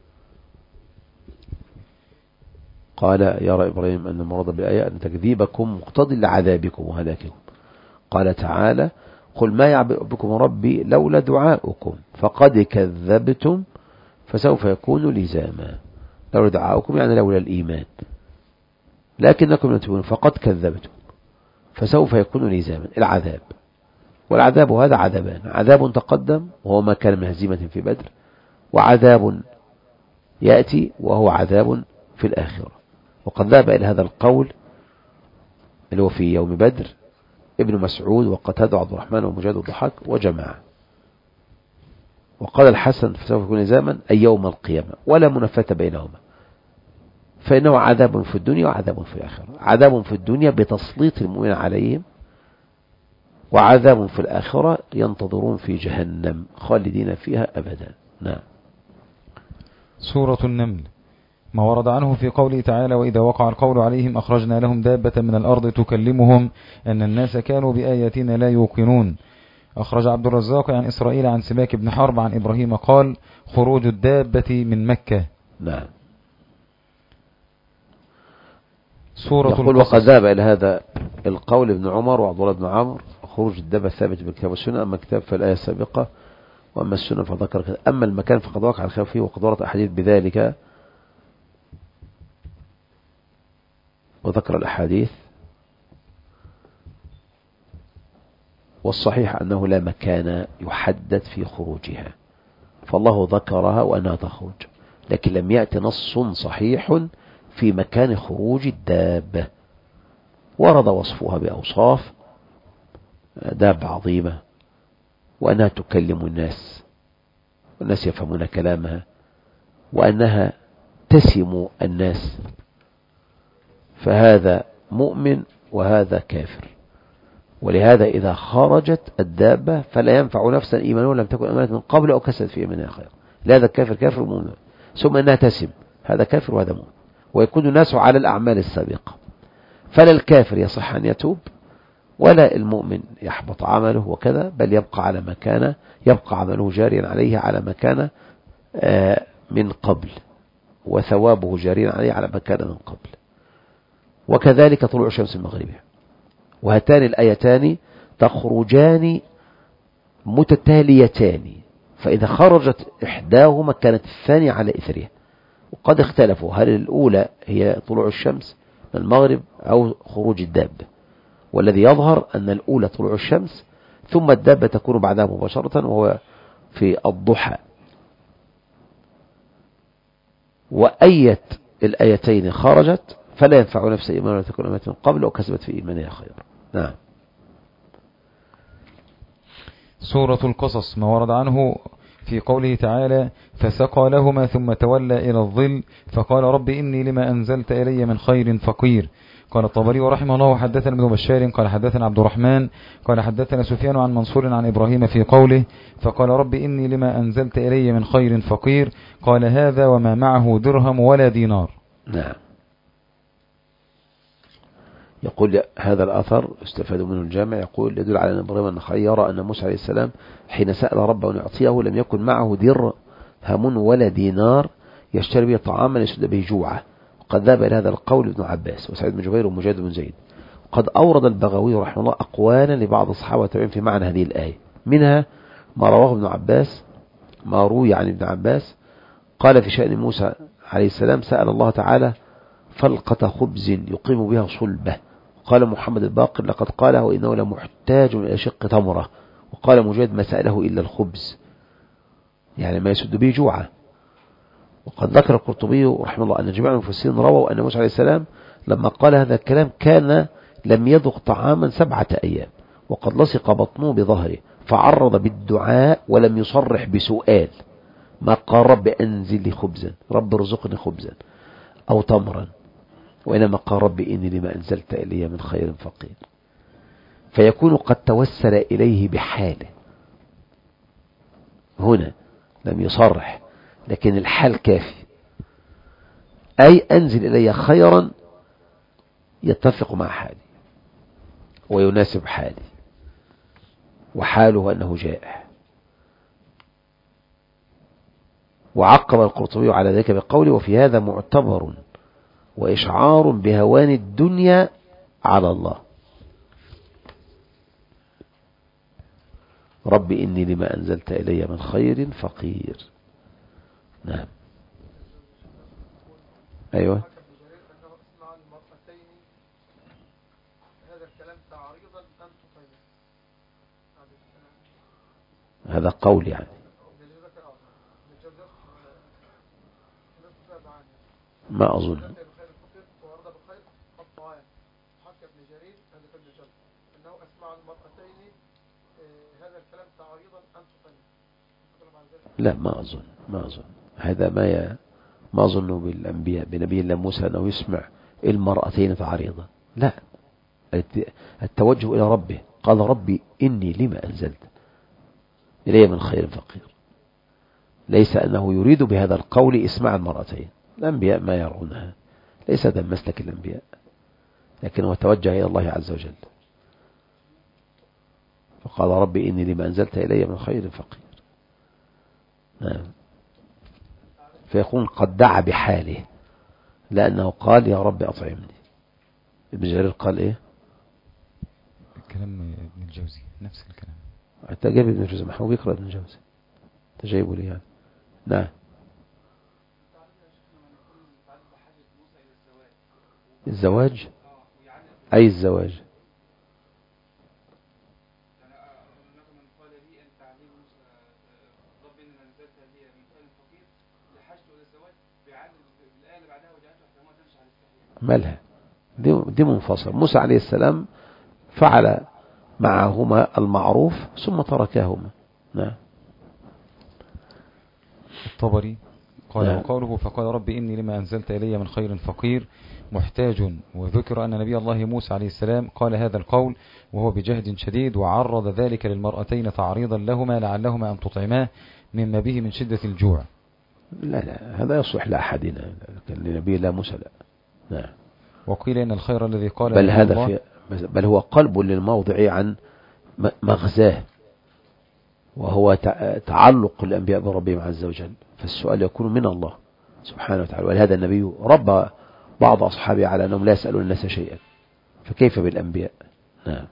قال يرى إبراهيم أن المراد بالآية أن تكذيبكم مقتضي لعذابكم وهلاككم. قال تعالى قل ما يعبأ بكم ربي لولا دعاؤكم فقد كذبتم فسوف يكون لزاما. لولا دعاؤكم يعني لولا الإيمان، لكنكم لم تكونوا فقد كذبتم فسوف يكون لزاما العذاب. والعذاب هذا عذابان، عذاب تقدم وهو ما كان من هزيمة في بدر، وعذاب يأتي وهو عذاب في الآخرة. وقد ذهب إلى هذا القول اللي هو في يوم بدر ابن مسعود وقتادة عبد الرحمن ومجاهد والضحاك وجماعة. وقال الحسن فسوف يكون لزاما أي يوم القيامة ولا منافاة بينهما، فإنه عذاب في الدنيا وعذاب في الآخرة. عذاب في الدنيا بتسليط المؤمنين عليهم، وعذاب في الآخرة ينتظرون في جهنم خالدين فيها أبدا. نعم. سورة النمل. ما ورد عنه في قوله تعالى وإذا وقع القول عليهم أخرجنا لهم دابة من الأرض تكلمهم أن الناس كانوا بآياتنا لا يوقنون. أخرج عبد الرزاق عن إسرائيل عن سماك بن حرب عن إبراهيم قال خروج الدابة من مكة. نعم. سورة يقول وقد ذهب إلى هذا القول ابن عمر وعبد الله بن عمرو خروج الدابة ثابت بالكتاب والسنة، أما الكتاب فالآية السابقة، وأما السنة فذكر كذا، أما المكان فقد وقع الخلاف فيه وقد ورد أحاديث بذلك، وذكر الأحاديث. والصحيح أنه لا مكان يحدد في خروجها، فالله ذكرها وأنها تخرج، لكن لم يأتي نص صحيح في مكان خروج الدابة. ورد وصفها بأوصاف دابة عظيمة، وأنها تكلم الناس والناس يفهمون كلامها، وأنها تسم الناس، فهذا مؤمن وهذا كافر. ولهذا إذا خرجت الدابة فلا ينفع نفسا إيمانه لم تكن أمانة من قبل أو كسبت في إيمانها خير. لهذا الكافر كافر مؤمن، ثم أنها تسم، هذا كافر وهذا مؤمن، ويكون الناس على الأعمال السابقة. فلا الكافر يصح أن يتوب ولا المؤمن يحبط عمله وكذا، بل يبقى على ما كان، يبقى عمله جاريا عليه على ما كان من قبل وثوابه جاري عليه على ما كان من قبل. وكذلك طلوع الشمس من مغربها. وهاتان الآيتان تخرجان متتاليتان، فإذا خرجت إحداهما كانت الثانية على إثرها. وقد اختلفوا هل الأولى هي طلوع الشمس من المغرب أو خروج الدابة، والذي يظهر أن الأولى طلوع الشمس ثم الدابة تكون بعدها مباشرة وهو في الضحى. وأية الآيتين خرجت فلا ينفع نفس إيمان ولا تكون أمات من قبل وكسبت في إيمانها خير. نعم. سورة القصص ما ورد عنه في قوله تعالى فسقى لهما ثم تولى إلى الظل فقال رب إني لما أنزلت إلي من خير فقير. قال الطبري رحمه الله حدثنا ابن بشار قال حدثنا عبد الرحمن قال حدثنا سفيان عن منصور عن إبراهيم في قوله فقال رب إني لما أنزلت إلي من خير فقير. قال هذا وما معه درهم ولا دينار. نعم. يقول هذا الأثر استفاد منه الجامع، يقول يدل على أن إبراهيم النخعي يرى أن موسى عليه السلام حين سأل ربه أن يعطيه لم يكن معه درهم ولا دينار يشتري به طعاما يسد به جوعه. وقد ذهب إلى هذا القول ابن عباس وسعيد بن جبير ومجاهد بن زيد. وقد أورد البغوي رحمه الله أقوالا لبعض الصحابة والتابعين في معنى هذه الآية، منها ما رواه ابن عباس ما روي عن ابن عباس قال في شأن موسى عليه السلام سأل الله تعالى فلقة خبز يقيم بها صلبه. قال محمد الباقر لقد قاله وإنه لمحتاج إلى شق تمرة. وقال مجاهد ما سأله إلا الخبز، يعني ما يسد به جوعه. وقد ذكر القرطبي رحمه الله أن جميع المفسرين رووا أن موسى عليه السلام لما قال هذا الكلام كان لم يذق طعاما سبعة أيام، وقد لصق بطنه بظهره فعرض بالدعاء ولم يصرح بسؤال، ما قال رب أنزل لي خبزا رب ارزقني خبزا أو تمرا، وإنما قال رب إني لما أنزلت إلي من خير فقير. فيكون قد توسل إليه بحاله، هنا لم يصرح لكن الحال كافي، أي أنزل إلي خيرا يتفق مع حالي ويناسب حالي، وحاله أنه جائع. وعقب القرطبي على ذلك بقوله وفي هذا معتبر وإشعار بهوان الدنيا على الله. رب إني لما أنزلت إلي من خير فقير. نعم. أيوة. هذا قول يعني ما أظن. لا ما أظن ما أظن هذا ما ي... ما أظن بالأنبياء بنبي الله موسى أنه يسمع المرأتين تعريضا، لا، التوجه إلى ربه قال ربي إني لما أنزلت إلي من خير فقير، ليس أنه يريد بهذا القول إسماع المرأتين، الأنبياء ما يرونها، ليس هذا مسلك الأنبياء، لكنه توجه إلى الله عز وجل فقال ربي إني لما أنزلت إلي من خير فقير. نعم. فيكون قد دعا بحاله لأنه قال يا رب أطعمني. ابن جرير قال إيه؟ الكلام ابن الجوزي نفس الكلام. حتى جاب ابن الجوزي محبوب يقرأ ابن الجوزي تجيبه لي يعني. نعم. الزواج أي الزواج مالها دي, دي منفصل. موسى عليه السلام فعل معهما المعروف ثم تركاهما. نعم. الطبري قال نعم. وقوله فقال رب إني لما أنزلت إلي من خير فقير محتاج. وذكر أن نبي الله موسى عليه السلام قال هذا القول وهو بجهد شديد، وعرض ذلك للمرأتين تعريضا لهما لعلهما أن تطعما مما به من شدة الجوع. لا لا هذا يصلح لأحدنا، لنبي الله موسى لا. نعم. وقيل إن الخير الذي قال بل هذا في بل هو قلب للموضع عن مغزاه، وهو تعلق الأنبياء بربهم عز وجل، فالسؤال يكون من الله سبحانه وتعالى. ولهذا النبي ربى بعض أصحابه على أنهم لا يسألون الناس شيئا، فكيف بالأنبياء؟ نعم.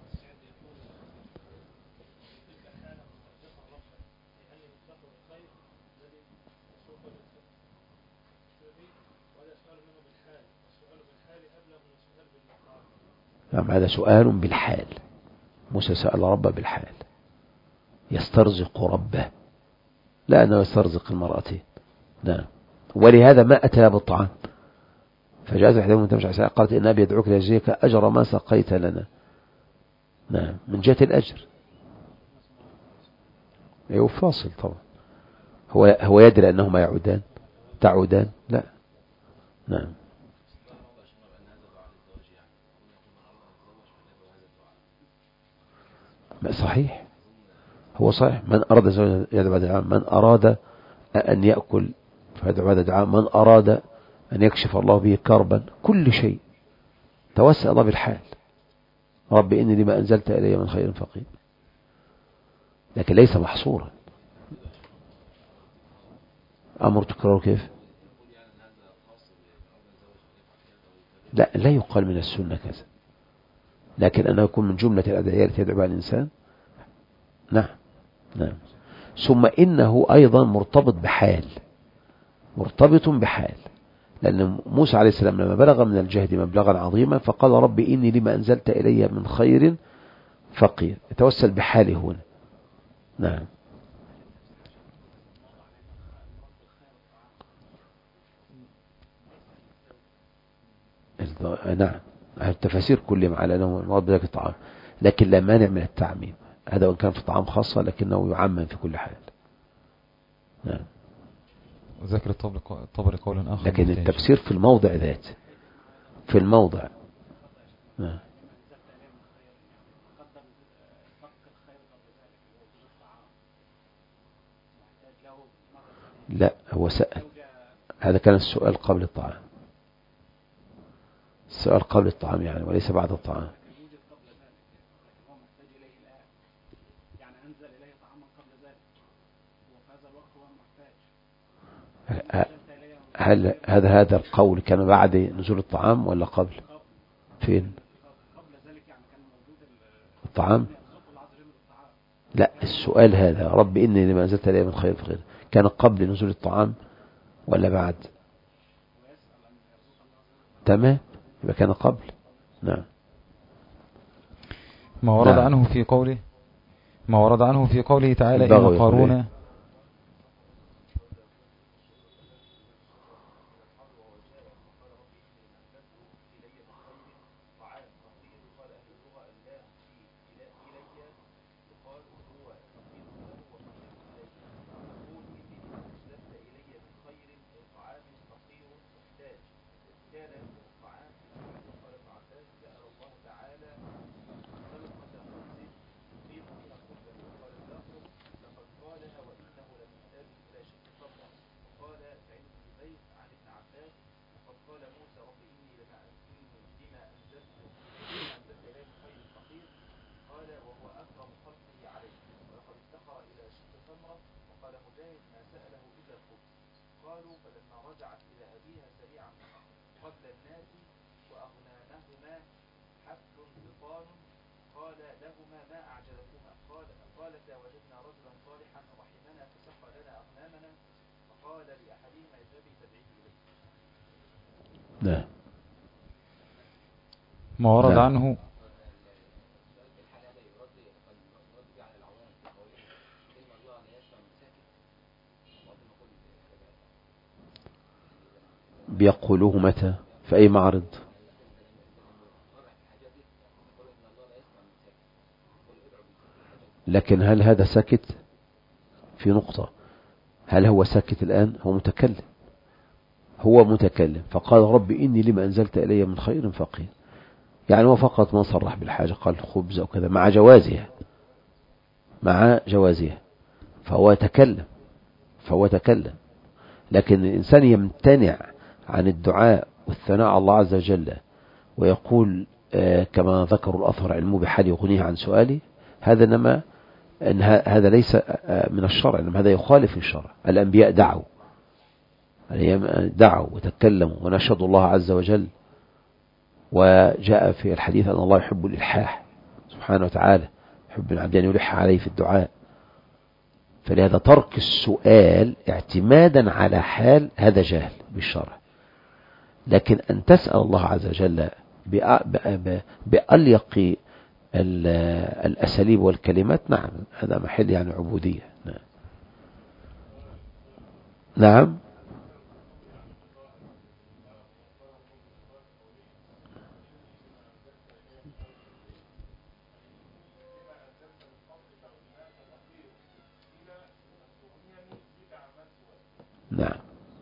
نعم هذا سؤال بالحال. موسى سأل ربه بالحال، يسترزق ربه، لا أنه يسترزق المرأتين. نعم. ولهذا ما أتى بالطعام، فجاءت إحداهما تمشي على قالت إن أبي يدعوك ليجزيك أجر ما سقيت لنا. نعم من جهة الأجر. أيوه فاصل طبعا. هو هو يدري أنهما يعودان تعودان؟ لا. نعم. صحيح، هو صحيح. من أراد زوجا يدعو هذا الدعاء، من أراد أن يأكل فيدعو هذا الدعاء، من أراد أن يكشف الله به كربا، كل شيء توسل الله بالحال. رب إني لما أنزلت إلي من خير فقير، لكن ليس محصورا. أمر تكرر كيف؟ لا لا يقال من السنة كذا، لكن أنه يكون من جملة الأدعية التي يدعو بها الإنسان. نعم نعم. ثم إنه أيضا مرتبط بحال، مرتبط بحال، لأن موسى عليه السلام لما بلغ من الجهد مبلغا عظيما فقال رب إني لما أنزلت إلي من خير فقير، يتوسل بحاله هنا. نعم. نعم التفاسير كلهم على أنه مراد بذلك الطعام، لكن لا مانع من التعميم، هذا وإن كان في طعام خاصة لكنه يعمم في كل حال. نعم. ذكر الطبري قولا آخر، لكن التفسير في الموضع ذات، في الموضع. نعم. لا هو سأل، هذا كان السؤال قبل الطعام، السؤال قبل الطعام يعني وليس بعد الطعام. هل هذا هذا القول كان بعد نزول الطعام ولا قبل؟ فين الطعام؟ لا السؤال هذا رب إني لما أنزلت إلي من خير فقير كان قبل نزول الطعام ولا بعد؟ تمام يبقى كان قبل. نعم. ما ورد نعم. عنه في قوله ما ورد عنه في قوله تعالى إن قارون نعم. ما ورد نعم. عنه بيقولوه متى في أي معرض؟ لكن هل هذا ساكت؟ في نقطة، هل هو ساكت الآن؟ هو متكلم، هو متكلم فقال رب إني لما أنزلت إلي من خير فقير، يعني هو فقط ما صرح بالحاجة، قال خبز أو كذا مع جوازها مع جوازها فهو يتكلم فهو يتكلم لكن الإنسان يمتنع عن الدعاء والثناء على الله عز وجل ويقول آه كما ذكر الأثر علمه بحال يغنيه عن سؤالي، هذا إنما أن هذا ليس من الشرع، إنما هذا يخالف الشرع. الأنبياء دعوا دعوا وتكلموا ونشهدوا الله عز وجل، وجاء في الحديث أن الله يحب الإلحاح سبحانه وتعالى، يحب العبد أن يلح عليه في الدعاء. فلهذا ترك السؤال اعتمادا على حال هذا جهل بالشرع. لكن أن تسأل الله عز وجل بأليق الأساليب والكلمات، نعم هذا محل يعني عبودية. نعم, نعم. نعم.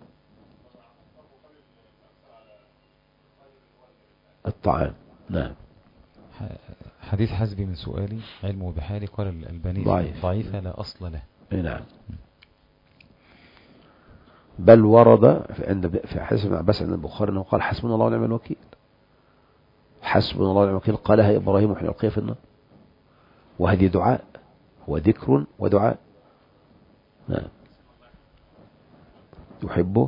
الطعام. نعم. حديث حسبي من سؤالي علمه بحالي، قال الألباني ضعيف ضعيفة لا أصل له. نعم. بل ورد عند في حديث ابن عباس عند البخاري انه قال حسبنا الله ونعم الوكيل. حسبنا الله ونعم الوكيل قالها إبراهيم حين ألقي في النار، وهذه دعاء، هو ذكر ودعاء. نعم. يحبه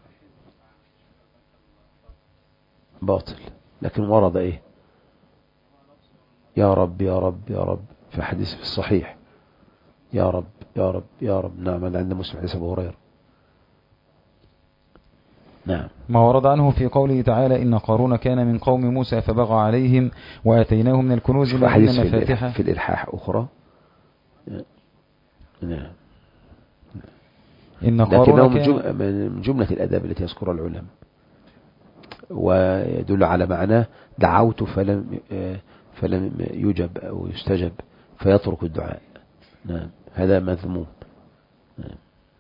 باطل، لكن ورد ايه؟ يا رب يا رب يا رب في حديث في الصحيح، يا رب يا رب يا رب. نعم. عند مسلم حديث أبو هريرة. نعم. ما ورد عنه في قوله تعالى إن قارون كان من قوم موسى فبغى عليهم وآتيناه من الكنوز ما إن مفاتحه. في الإلحاح أخرى. نعم. إن قارون كان من جملة الأداب التي يذكرها العلماء، ويدل على معناه دعوت فلم فلم يجب أو يستجب فيترك الدعاء. نعم. هذا مذموم. نعم.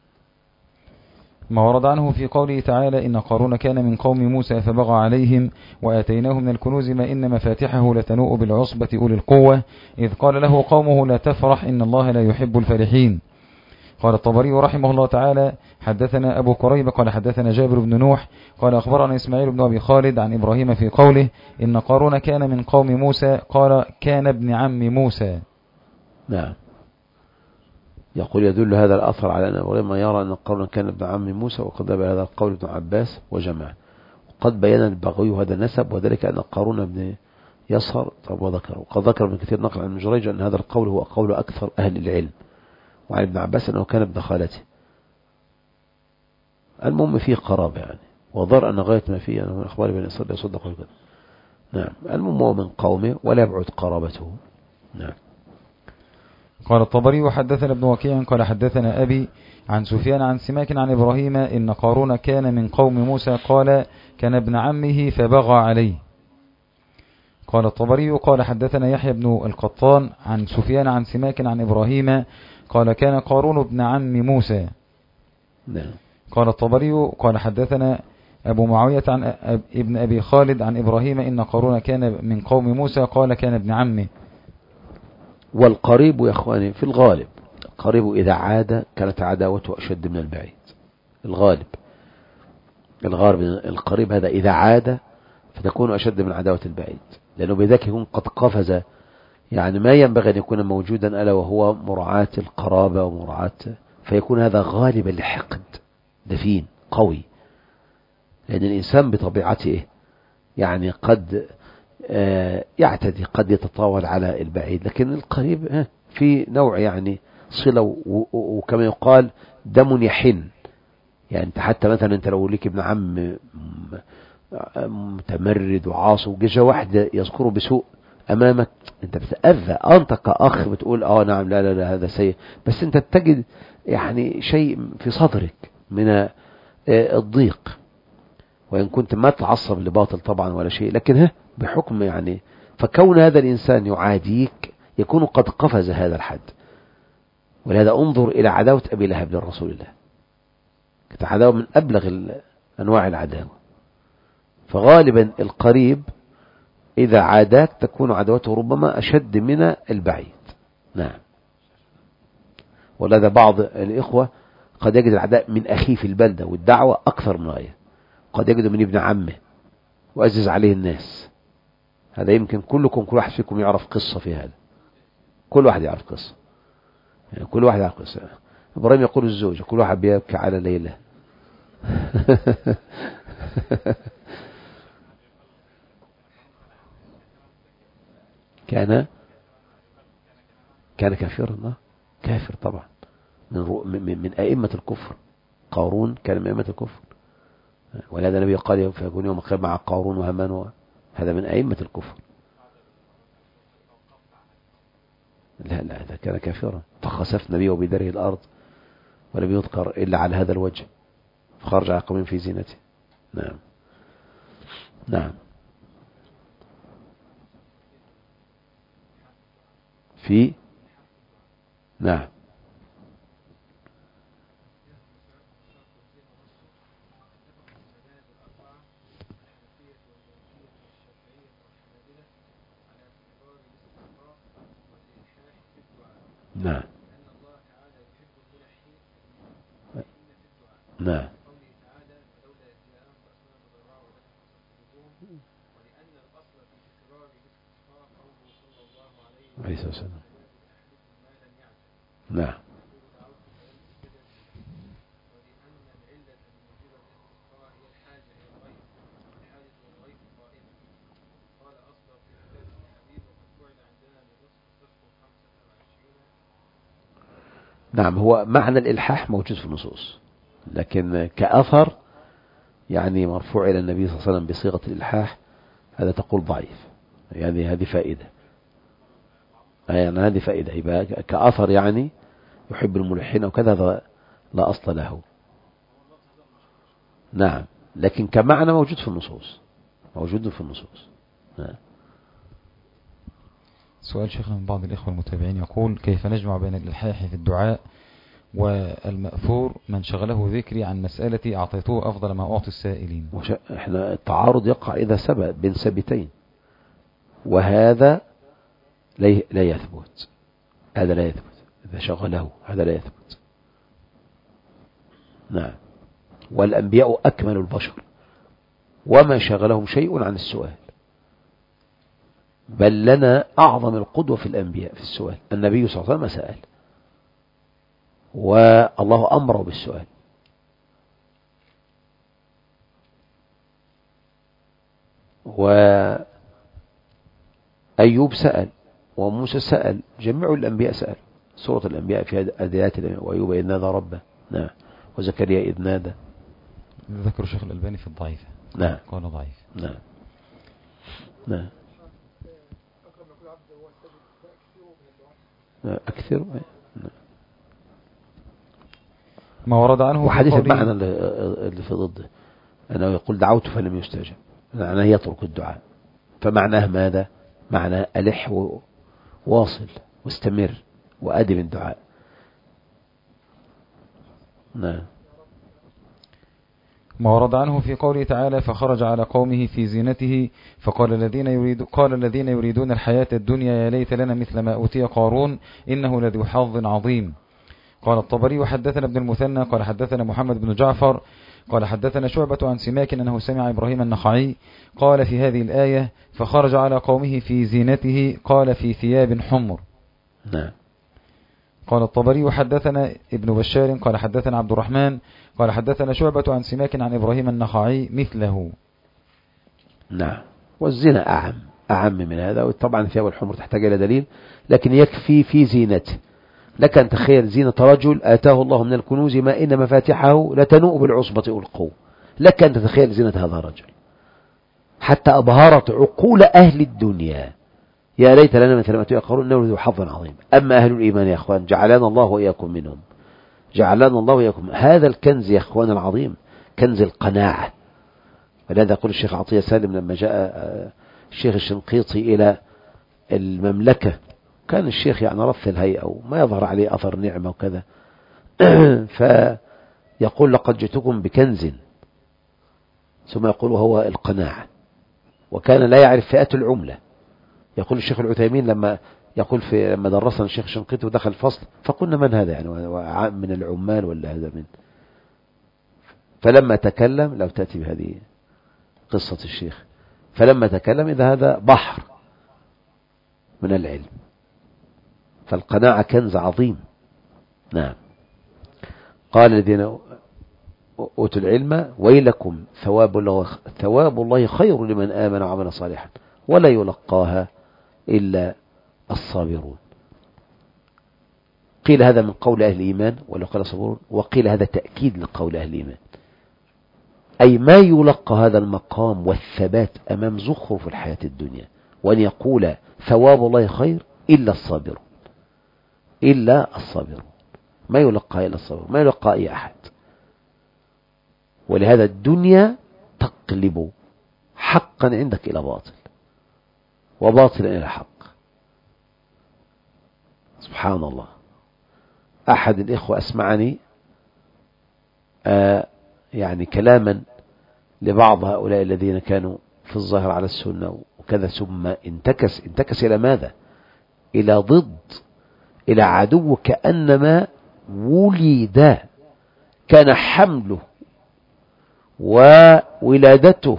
ما ورد عنه في قوله تعالى إن قارون كان من قوم موسى فبغى عليهم وآتيناه من الكنوز ما إن مفاتحه لتنوء بالعصبة أولي القوة إذ قال له قومه لا تفرح إن الله لا يحب الفرحين. قال الطبري رحمه الله تعالى حدثنا أبو كريب قال حدثنا جابر بن نوح قال أخبرنا إسماعيل بن أبي خالد عن إبراهيم في قوله إن قارون كان من قوم موسى قال كان ابن عم موسى. نعم. يقول يدل هذا الأثر على أن إبراهيم يرى أن قارون كان ابن عم موسى، وقد ذهب هذا القول ابن عباس وجماعة. وقد بين البغوي هذا النسب، وذلك أن قارون ابن يصهر. طب وذكر وقد ذكر ابن كثير نقل عن ابن جريج أن هذا القول هو قول أكثر أهل العلم، وعن ابن عباس أنه كان ابن خالته. المهم فيه قرابة يعني، وظهر أن غاية ما فيه أنه من أخبار بني إسرائيل يصدق كذا. نعم. المهم هو من قومه ولا يبعد قرابته. نعم. قال الطبري وحدثنا ابن وكيع قال حدثنا أبي عن سفيان عن سماك عن إبراهيم إن قارون كان من قوم موسى قال كان ابن عمه فبغى عليه. قال الطبري قال حدثنا يحيى بن القطان عن سفيان عن سماك عن إبراهيم قال كان قارون ابن عم موسى. نعم. قال الطبري قال حدثنا أبو معاوية عن ابن أبي خالد عن إبراهيم إن قارون كان من قوم موسى قال كان ابن عمه. والقريب يا أخواني في الغالب، القريب إذا عاد كانت عداوته أشد من البعيد. الغالب الغالب القريب هذا إذا عاد فتكون أشد من عداوة البعيد، لأنه بذلك يكون قد قفز يعني ما ينبغي أن يكون موجودا، ألا وهو مراعاة القرابة ومراعاة، فيكون هذا غالبا لحقد دفين قوي، لأن الإنسان بطبيعته يعني قد يعتدي، قد يتطاول على البعيد، لكن القريب في نوع يعني صلة، وكما يقال دم يحن. يعني انت حتى مثلا انت لو ليك ابن عم متمرد وعاصي وجا واحد يذكره بسوء امامك انت بتتأذى، انت كأخ بتقول اه نعم لا لا لا هذا سيء، بس انت بتجد يعني شيء في صدرك من الضيق، وإن كنت ما تعصب لباطل طبعا ولا شيء، لكن ها بحكم يعني فكون هذا الإنسان يعاديك يكون قد قفز هذا الحد. ولهذا انظر إلى عداوة أبي لهب للرسول الله، كانت عداوة من أبلغ أنواع العداوة. فغالبا القريب إذا عاداك تكون عداوته ربما أشد من البعيد. نعم. ولهذا بعض الإخوة قد يجد العداء من أخيه في البلدة والدعوة أكثر من غيره، قد يجد من ابن عمه وأزز عليه الناس. هذا يمكن كلكم كل واحد فيكم يعرف قصة في هذا، كل واحد يعرف قصة. يعني كل واحد على قصة. إبراهيم يقول الزوج كل واحد بيبكي على ليلة. كان كان كافرا، كافر طبعا، من, من, من أئمة الكفر. قارون كان من أئمة الكفر، ولهذا النبي قال فيكون يوم القيامة مع قارون وهامان، هذا من أئمة الكفر. لا لا هذا كان كافرا، فخسفنا به وبداره الأرض ولم يذكر إلا على هذا الوجه، فخرج على قوم في زينته. نعم نعم. في نعم نعم نعم عليه الصلاة والسلام. نعم نعم. هو معنى الإلحاح موجود في النصوص، لكن كأثر يعني مرفوع إلى النبي صلى الله عليه وسلم بصيغة الإلحاح هذا تقول ضعيف. يعني هذه فائدة، يعني هذه فائدة يبقى كأثر يعني يحب الملحين وكذا لا أصل له. نعم لكن كمعنى موجود في النصوص، موجود في النصوص. نعم. سؤال شيخنا من بعض الإخوة المتابعين يقول: كيف نجمع بين الإلحاح في الدعاء والمأثور من شغله ذكري عن مسألتي أعطيته أفضل ما أعطي السائلين؟ احنا التعارض يقع إذا ثبت بين ثابتين، وهذا لا يثبت، هذا لا يثبت إذا شغله، هذا لا يثبت. نعم. والأنبياء أكمل البشر وما شغلهم شيء عن السؤال، بل لنا أعظم القدوة في الأنبياء في السؤال. النبي صلى الله عليه وسلم سأل والله أمره بالسؤال، وأيوب سأل وموسى سأل، جميع الأنبياء سأل. سورة الأنبياء في آيات وأيوب إذ نادى ربه. نعم. وزكريا إذ نادى. ذكر الشيخ الألباني في الضعيف. نعم. قال ضعيف. نعم نعم. أكثر. ما ورد عنه وحديث المعنى اللي في ضده أنه يقول دعوت فلم يستجب، معناه يترك الدعاء، فمعناه ماذا؟ معناه ألح واصل واستمر وأدم الدعاء. نعم. ما ورد عنه في قوله تعالى: فخرج على قومه في زينته فقال الذين يريد قال الذين يريدون الحياة الدنيا يا ليت لنا مثل ما أوتي قارون إنه لذو حظ عظيم. قال الطبري: وحدثنا ابن المثنى قال حدثنا محمد بن جعفر قال حدثنا شعبة عن سماك أنه سمع إبراهيم النخعي قال في هذه الآية: فخرج على قومه في زينته، قال في ثياب حمر. نعم. قال الطبري: وحدثنا ابن بشار قال حدثنا عبد الرحمن قال حدثنا شعبة عن سماك عن إبراهيم النخعي مثله. نعم. والزنا أعم أعم من هذا، وطبعا ثياب الحمر تحتاج إلى دليل، لكن يكفي في زينته. لك أن تخيل زينة رجل آتاه الله من الكنوز ما إن مفاتحه لتنوء بالعصبة والقوة. لك أن تتخيل زينة هذا الرجل حتى أبهرت عقول أهل الدنيا. يا ليت لنا مثل ما تقولون إنه ذو حظ عظيم. أما أهل الإيمان يا أخوان جعلنا الله وإياكم منهم، جعلنا الله وإياكم. هذا الكنز يا أخوان العظيم كنز القناعة. ولهذا يقول الشيخ عطية سالم لما جاء الشيخ الشنقيطي إلى المملكة، كان الشيخ يعني رث الهيئة وما يظهر عليه أثر نعمة وكذا، فيقول لقد جئتكم بكنز، ثم يقول وهو القناعة. وكان لا يعرف فئات العملة. يقول الشيخ العثيمين لما يقول في لما درسنا الشيخ الشنقيطي ودخل الفصل فقلنا من هذا يعني من العمال ولا هذا من، فلما تكلم لو تأتي بهذه قصة الشيخ، فلما تكلم إذا هذا بحر من العلم. فالقناعة كنز عظيم نعم. قال الذين أوتوا العلم ويلكم ثواب الله, ثواب الله خير لمن آمن وعمل صالحا ولا يلقاها إلا الصابرون. قيل هذا من قول أهل الإيمان ولو قال صبرون، وقيل هذا تأكيد لقول أهل الإيمان، أي ما يلقى هذا المقام والثبات أمام زخرف الحياة الدنيا، وأن يقول ثواب الله خير إلا الصابرون، إلا الصابرون، ما يلقى إلا الصابرون، ما يلقى أي أحد. ولهذا الدنيا تقلب حقا عندك إلى باطل وباطلا إلى حق. سبحان الله. أحد الإخوة أسمعني آه يعني كلاما لبعض هؤلاء الذين كانوا في الظاهر على السنة وكذا، ثم انتكس انتكس إلى ماذا؟ إلى ضد، إلى عدو، كأنما ولد، كان حمله وولادته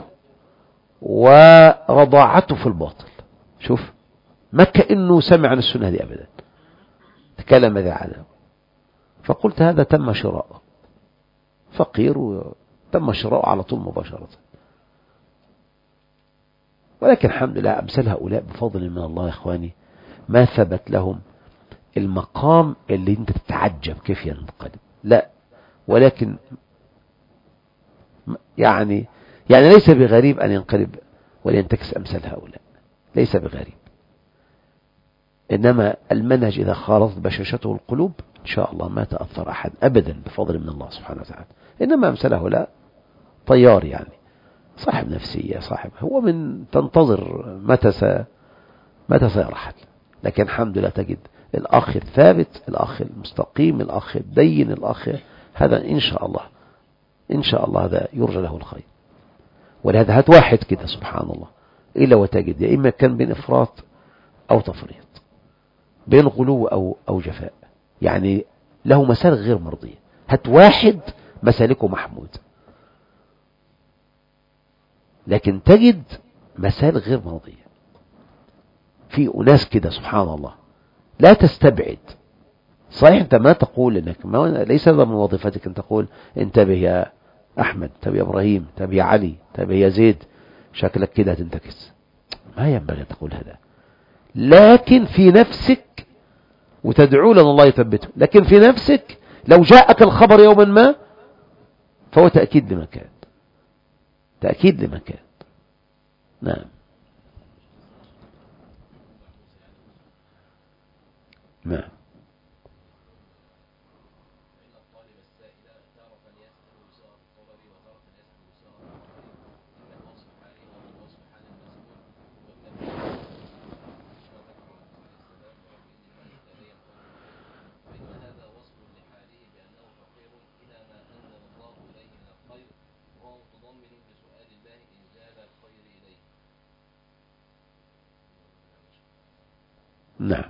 ورضاعته في الباطل. شوف، ما كأنه سمع عن السنة هذه أبدا، تكلم ذا عدو. فقلت هذا تم شراءه، فقير وتم شراءه على طول مباشرة. ولكن الحمد لله أمثال هؤلاء بفضل من الله يا إخواني ما ثبت لهم المقام اللي انت تتعجب كيف ينقلب، لا، ولكن يعني يعني ليس بغريب أن ينقلب ولينتكس أمثال هؤلاء، ليس بغريب. إنما المنهج إذا خالطت بشاشته القلوب إن شاء الله ما تأثر أحد أبدا بفضل من الله سبحانه وتعالى. إنما أمثال هؤلاء طيار، يعني صاحب نفسية، صاحب هو من تنتظر متى س... متى سيرحل. لكن الحمد لله تجد الأخ الثابت، الأخ المستقيم، الأخ الدين، الأخ هذا إن شاء الله إن شاء الله هذا يرجى له الخير. ولهذا هات واحد كده سبحان الله إلا وتجد يا إما كان بين إفراط أو تفريط، بين غلو أو أو جفاء، يعني له مسالك غير مرضية. هات واحد مسالكه محمود، لكن تجد مسالك غير مرضية في أناس كده سبحان الله. لا تستبعد، صحيح أنت ما تقول إنك ما ليس هذا من وظيفتك أن تقول انتبه يا أحمد، انتبه يا إبراهيم، انتبه يا علي، انتبه يا زيد، شكلك كده هتنتكس، ما ينبغي أن تقول هذا. لكن في نفسك وتدعو لأن الله يثبته، لكن في نفسك لو جاءك الخبر يوما ما فهو تأكيد لما كان، تأكيد لما كان. نعم نعم نعم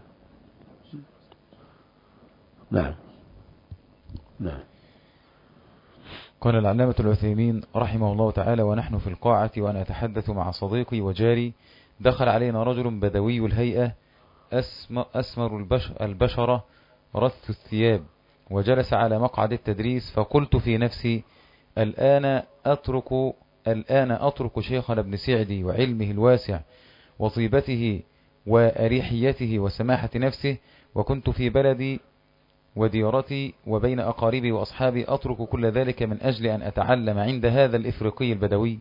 نعم نعم. قال العلامة العثيمين رحمه الله تعالى: ونحن في القاعة وأنا أتحدث مع صديقي وجاري، دخل علينا رجل بدوي الهيئة أسمر البشرة رث الثياب، وجلس على مقعد التدريس، فقلت في نفسي: الآن أترك الآن أترك شيخنا ابن سعدي وعلمه الواسع وطيبته وأريحيته وسماحة نفسه، وكنت في بلدي وديارتي وبين أقاربي وأصحابي، أترك كل ذلك من أجل أن أتعلم عند هذا الإفريقي البدوي؟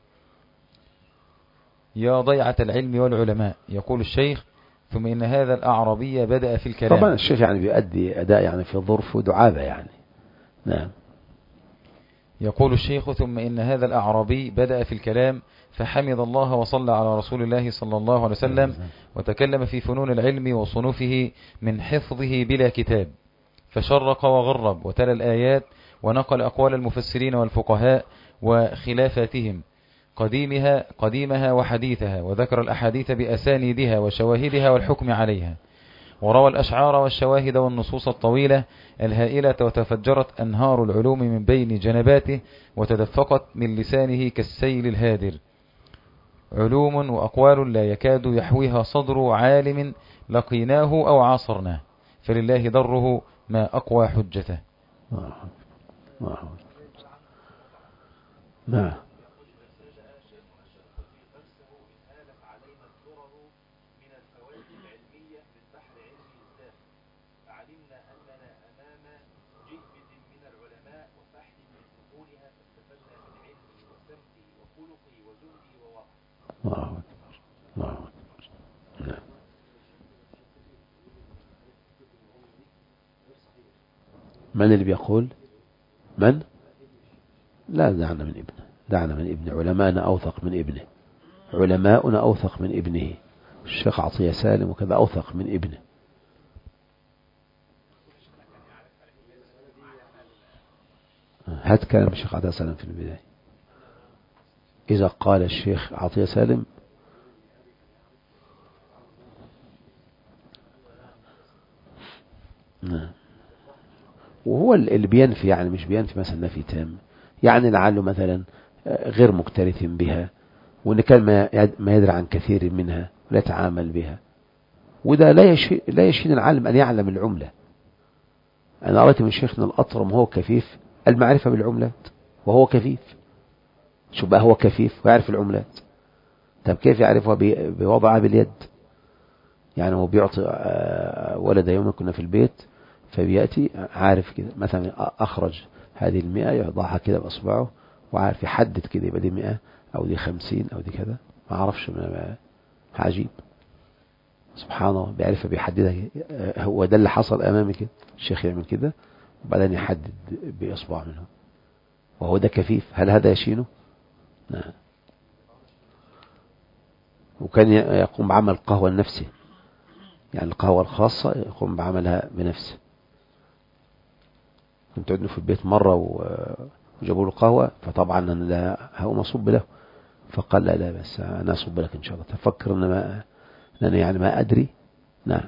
يا ضيعة العلم والعلماء. يقول الشيخ: ثم إن هذا الأعرابي بدأ في الكلام. طبعا الشيخ يعني بيؤدي أداء يعني في ظرف ودعابة يعني. نعم. يقول الشيخ: ثم إن هذا الأعرابي بدأ في الكلام فحمد الله وصلى على رسول الله صلى الله عليه وسلم، وتكلم في فنون العلم وصنوفه من حفظه بلا كتاب، فشرق وغرب وتلا الآيات ونقل أقوال المفسرين والفقهاء وخلافاتهم قديمها قديمها وحديثها، وذكر الأحاديث بأسانيدها وشواهدها والحكم عليها، وروى الأشعار والشواهد والنصوص الطويلة الهائلة، وتفجرت أنهار العلوم من بين جنباته، وتدفقت من لسانه كالسيل الهادر، علوم وأقوال لا يكاد يحويها صدر عالم لقيناه أو عاصرناه، فلله ضره ما أقوى حجته. آه. آه. نعم. الله أكبر. الله أكبر. نعم. من اللي بيقول؟ من؟ لا، دعنا من ابنه، دعنا من ابنه. علماءنا أوثق من ابنه، علماؤنا أوثق من ابنه. الشيخ عطية سالم وكذا أوثق من ابنه. هات كلام الشيخ عطية سالم في البداية. إذا قال الشيخ عطية سالم نعم، وهو اللي بينفي، يعني مش بينفي مثلا نفي تام، يعني لعله مثلا غير مكترث بها، وإن كان ما يدري عن كثير منها ولا يتعامل بها، وده لا يشين لا يشين العالم أن يعلم العملة. أنا رأيت من شيخنا الأطرم هو كفيف المعرفة بالعملات وهو كفيف. شو بقى هو كفيف ويعرف العملات؟ طب كيف يعرفها بوضعها باليد؟ يعني هو بيعطي ولد يوم كنا في البيت، فبيأتي عارف كده مثلا أخرج هذه المئة يضعها كده بأصبعه وعارف يحدد كده يبقى دي مئة أو دي خمسين أو دي كذا، ما عرفش. عجيب سبحان الله، بيعرفها بيحددها. هو ده اللي حصل أمامي كده، الشيخ يعمل كده وبعدين يحدد بإصبع منه، وهو ده كفيف. هل هذا يشينه؟ نعم. وكان يقوم بعمل قهوة لنفسه، يعني القهوة الخاصة يقوم بعملها بنفسه. كنت عندنا في البيت مرة وجابوا له قهوة، فطبعا أنا لا هقوم أصب له، فقال لا لا بس أنا أصب لك إن شاء الله. تفكر أن ما أنا يعني ما أدري. نعم.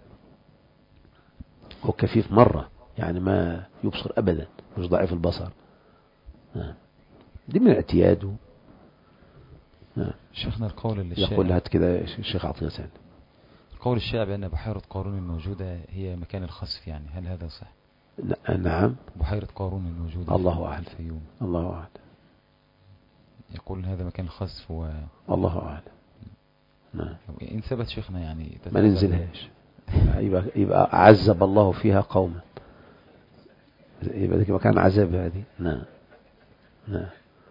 هو كفيف مرة، يعني ما يبصر أبدا، مش ضعيف البصر. نعم. دي من اعتياده. نعم. شيخنا القول الشائع يقول هات كده الشيخ عطية سالم، القول الشائع بأن بحيرة قارون الموجودة هي مكان الخسف، يعني هل هذا صح؟ نعم. بحيرة قارون الموجودة الله أعلم. الفيوم. الله أعلم. يقول هذا مكان الخسف و... الله أعلم. نعم. إن ثبت شيخنا يعني ما ننزلهاش، يبقى, يبقى عذب الله فيها قوما، يبقى ذلك مكان عذاب هذه. نعم. نعم.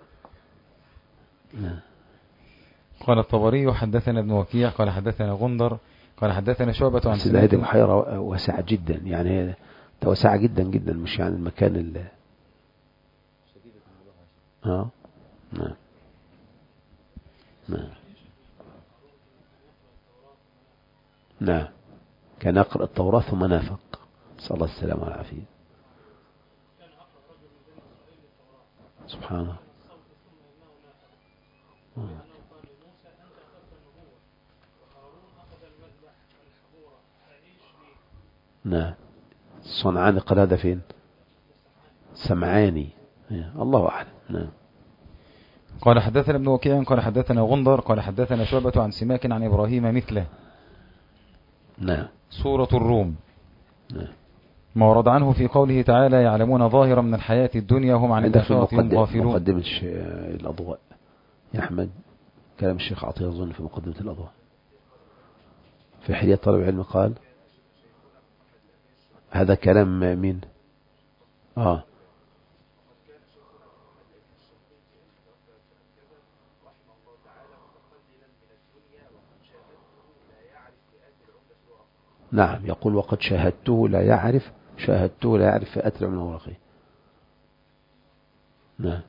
نعم. قال الطبري حدثنا ابن وكيع قال حدثنا غندر قال حدثنا شعبة عن سنة. هذه بحيرة واسعة جدا، يعني واسعة جدا جدا، مش يعني المكان اللي اه نعم. نعم. نعم. كان يقرأ التوراة ثم نافق، صلى الله السلام والعافية. سبحان الله. نعم. صنعاني قال هذا فين؟ سمعاني. الله أعلم. نعم. قال حدثنا ابن وكيع قال حدثنا غندر قال حدثنا شعبة عن سماك عن إبراهيم مثله. نعم. سورة الروم. نعم. ما ورد عنه في قوله تعالى يعلمون ظاهرا من الحياة الدنيا هم عن الآخرة هم غافلون. مقدمة الأضواء يا أحمد، كلام الشيخ عطية أظن في مقدمة الأضواء في حلية طالب العلم قال هذا كلام مين؟ آه نعم. يقول وقد شاهدته لا يعرف شاهدته لا يعرف فئة العملة الورقية. نعم.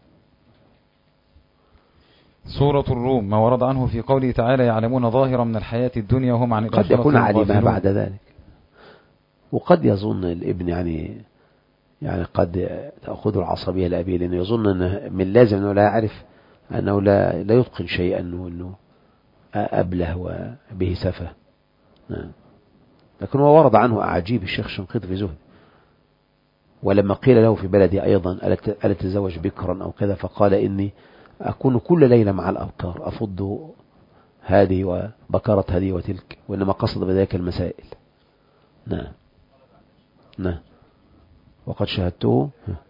سورة الروم ما ورد عنه في قوله تعالى يعلمون ظاهرا من الحياة الدنيا وهم عن الآخرة قد يكون علمها بعد غافلون. ذلك، وقد يظن الابن يعني يعني قد تأخذ العصبية لأبيه، لأنه يظن أنه من لازم أنه لا يعرف، أنه لا, لا يتقن شيئا، أنه, أنه أبله وبه سفه. نعم. لكن هو ورد عنه أعاجيب الشيخ شنقيط في زهد، ولما قيل له في بلدي أيضا ألا تزوج بكرا أو كذا، فقال إني أكون كل ليلة مع الأبكار أفض هذه وبكرة هذه وتلك، وإنما قصد بذلك المسائل. نعم. نعم. وقد شاهدته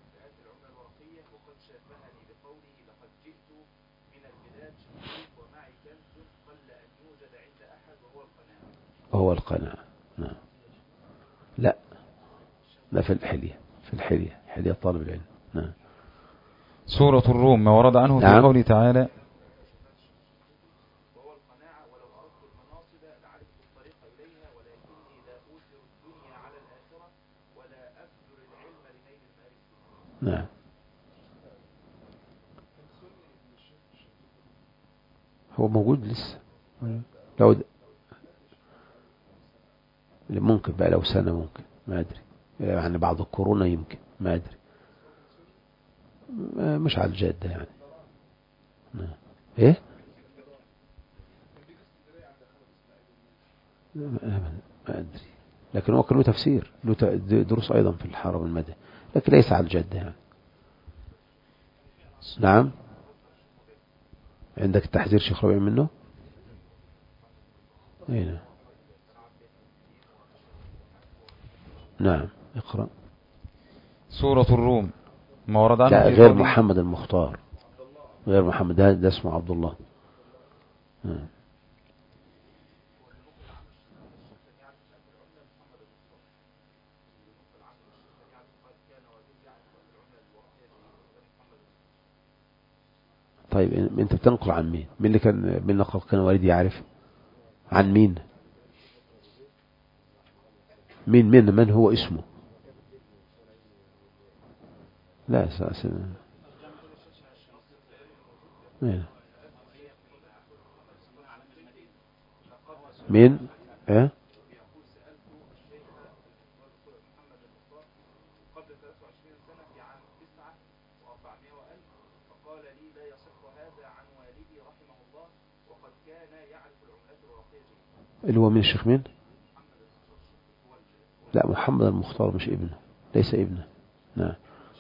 وهو القناع. نعم. لا لا في الحلية، في الحلية حلية طالب العلم. نعم. سورة الروم ما ورد عنه نعم. في قوله تعالى نعم. هو موجود لسه لو د... ممكن بقى لو سنة ممكن ما أدري يعني بعد الكورونا يمكن ما أدري مش على الجادة يعني. نعم. إيه ما أدري لكن هو كان له تفسير له دروس أيضا في الحرم المدني لكن ليس على الجادة يعني. نعم. عندك التحذير شيخ ربيع منه؟ ايه. نعم اقرأ. سورة الروم ما ورد عنه لا في غير قوله محمد المختار، غير محمد ده, ده اسمه عبد الله. نعم. طيب انت بتنقل عن مين؟ مين اللي كان مين نقل كان والدي يعرف عن مين؟ مين من من هو اسمه؟ لا اساس مين اه اللي هو من الشيخ مين؟ لا محمد المختار مش ابنه، ليس ابنه. نعم.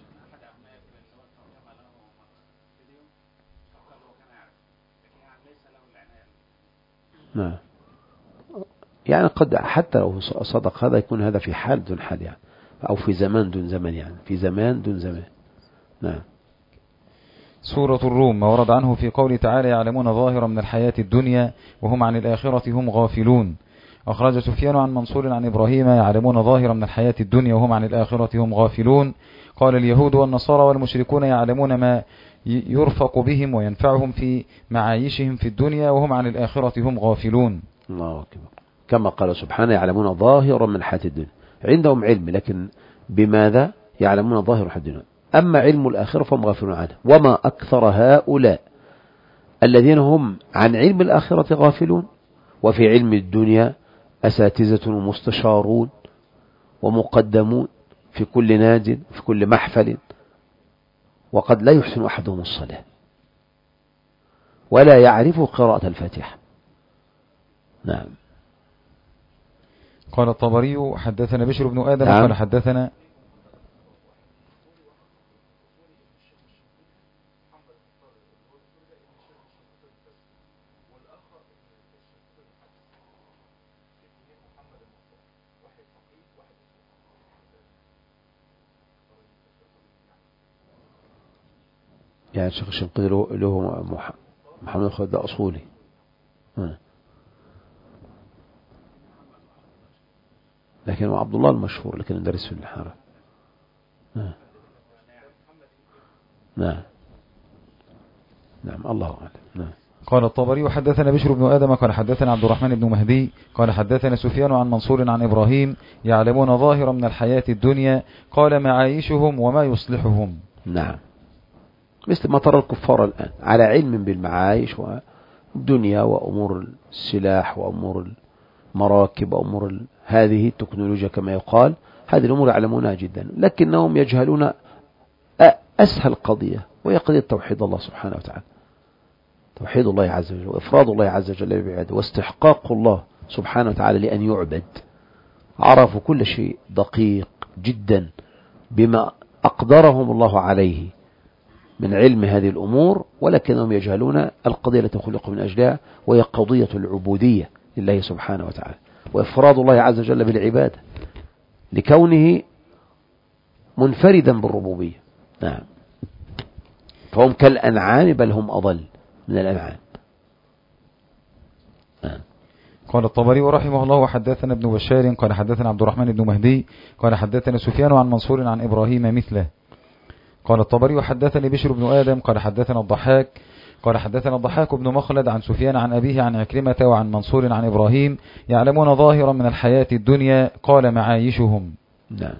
نعم. يعني قد حتى لو صدق هذا يكون هذا في حال دون حال يعني، أو في زمان دون زمان يعني، في زمان دون زمان. نعم. سورة الروم ما ورد عنه في قوله تعالى يعلمون ظاهرا من الحياة الدنيا وهم عن الآخرة هم غافلون. أخرج سفيان عن منصور عن إبراهيم يعلمون ظاهرا من الحياة الدنيا وهم عن الآخرة هم غافلون. قال اليهود والنصارى والمشركون يعلمون ما يرفق بهم وينفعهم في معايشهم في الدنيا وهم عن الآخرة هم غافلون. الله أكبر. كما قال سبحانه يعلمون ظاهرا من الحياة الدنيا، عندهم علم لكن بماذا يعلمون ظاهر الحياة الدنيا؟ أما علم الآخرة فهم غافلون عنه. وما أكثر هؤلاء الذين هم عن علم الآخرة غافلون وفي علم الدنيا أساتذة ومستشارون ومقدمون في كل ناد في كل محفل، وقد لا يحسن أحدهم الصلاة ولا يعرف قراءة الفاتحة. نعم. قال الطبري حدثنا بشر بن آدم نعم. قال حدثنا يعني الشيخ الشنقيطي له محمد الخالد ده أصولي. ها. لكن هو عبد الله المشهور لكن ندرس في الحارة. نعم نعم الله أعلم. نعم. قال الطبري حدثنا بشر بن آدم قال حدثنا عبد الرحمن بن مهدي قال حدثنا سفيان عن منصور عن إبراهيم يعلمون ظاهرا من الحياة الدنيا قال معايشهم وما يصلحهم. نعم. مثل ما ترى الكفار الآن على علم بالمعايش والدنيا وأمور السلاح وأمور المراكب وأمور هذه التكنولوجيا كما يقال، هذه الأمور يعلمونها جدا لكنهم يجهلون أسهل قضية وهي قضية توحيد الله سبحانه وتعالى، توحيد الله عز وجل وإفراد الله عز وجل بعباده واستحقاق الله سبحانه وتعالى لأن يعبد. عرفوا كل شيء دقيق جدا بما أقدرهم الله عليه من علم هذه الأمور، ولكنهم يجهلون القضية التي خلقوا من أجلها وهي قضية العبودية لله سبحانه وتعالى وإفراد الله عز وجل بالعبادة، لكونه منفردا بالربوبية. نعم. فهم كالأنعام بل هم أضل من الأنعام. نعم. قال الطبري رحمه الله وحدثنا ابن بشار قال حدثنا عبد الرحمن بن مهدي قال حدثنا سفيان عن منصور عن إبراهيم مثله. قال الطبري وحدثني بشر بن آدم قال حدثنا الضحاك قال حدثنا الضحاك بن مخلد عن سفيان عن أبيه عن عكرمة وعن منصور عن إبراهيم يعلمون ظاهرا من الحياة الدنيا قال معايشهم. نعم.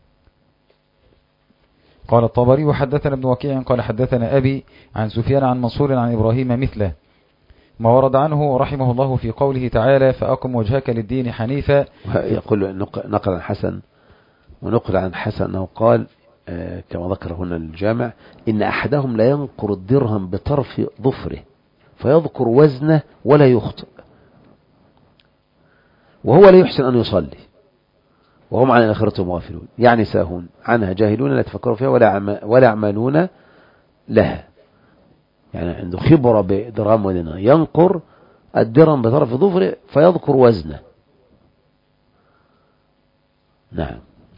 قال الطبري وحدثنا ابن وكيع قال حدثنا أبي عن سفيان عن منصور عن إبراهيم مثله. ما ورد عنه رحمه الله في قوله تعالى فأقم وجهك للدين حنيفا. يقول نقل عن حسن ونقل عن حسن أنه قال كما ذكر هنا الجامع إن أحدهم لا ينقر الدرهم بطرف ظفره فيذكر وزنه ولا يخطئ وهو لا يحسن أن يصلي وهم عن الآخرة مغافلون، يعني ساهون عنها جاهلون لا يتفكروا فيها ولا يعملون لها. يعني عنده خبرة بدرهم ودينار ينقر الدرهم بطرف ظفره فيذكر وزنه. نعم.